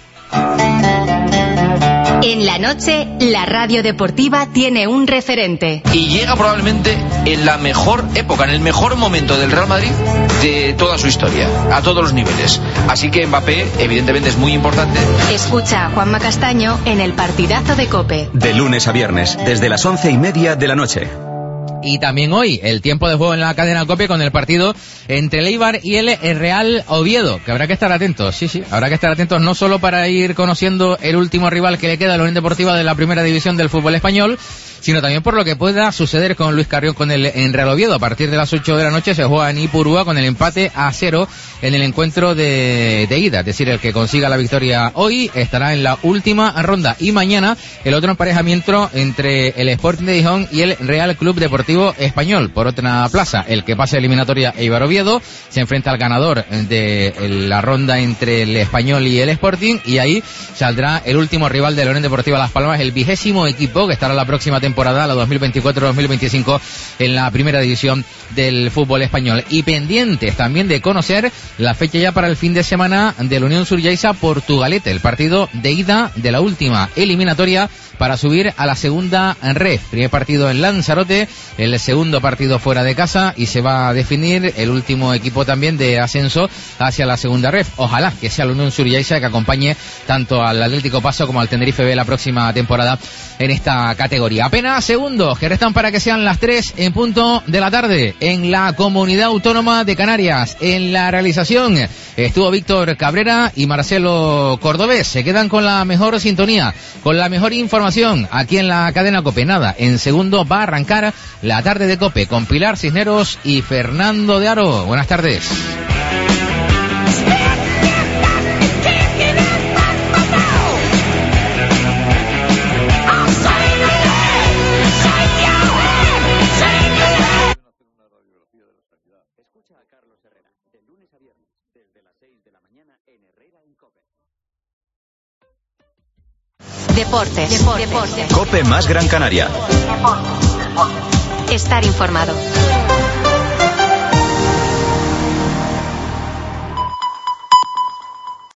En la noche, la radio deportiva tiene un referente. Y llega probablemente en la mejor época, en el mejor momento del Real Madrid de toda su historia, a todos los niveles. Así que Mbappé, evidentemente, es muy importante. Escucha a Juanma Castaño en el partidazo de COPE. De lunes a viernes, desde las once y media de la noche. Y también hoy, el tiempo de juego en la cadena COPE con el partido entre el Eibar y el Real Oviedo, que habrá que estar atentos, sí, sí, habrá que estar atentos no solo para ir conociendo el último rival que le queda a la Unión Deportiva de la primera división del fútbol español, sino también por lo que pueda suceder con Luis Carrión con el en Real Oviedo. A partir de las ocho de la noche se juega en Ipurúa con el empate a cero en el encuentro de, de ida, es decir, el que consiga la victoria hoy estará en la última ronda, y mañana el otro emparejamiento entre el Sporting de Gijón y el Real Club Deportivo Español por otra plaza. El que pase eliminatoria Eibar Oviedo se enfrenta al ganador de la ronda entre el Español y el Sporting, y ahí saldrá el último rival de la Unión Deportiva Las Palmas, el vigésimo equipo que estará la próxima temporada temporada, la dos mil veinticuatro dos mil veinticinco, en la primera división del fútbol español. Y pendientes también de conocer la fecha ya para el fin de semana del Unión Suryaisa Portugalete, el partido de ida de la última eliminatoria para subir a la segunda red. Primer partido en Lanzarote, el segundo partido fuera de casa, y se va a definir el último equipo también de ascenso hacia la segunda red. Ojalá que sea la Unión Suryaisa que acompañe tanto al Atlético Paso como al Tenerife B la próxima temporada en esta categoría. Apenas segundos que restan para que sean las tres en punto de la tarde en la Comunidad Autónoma de Canarias. En la realización estuvo Víctor Cabrera y Marcelo Cordobés. Se quedan con la mejor sintonía, con la mejor información aquí en la cadena COPE. Nada, en segundo va a arrancar la tarde de COPE con Pilar Cisneros y Fernando de Aro. Buenas tardes. Deportes. Deportes. Deportes. COPE más Gran Canaria. Estar informado.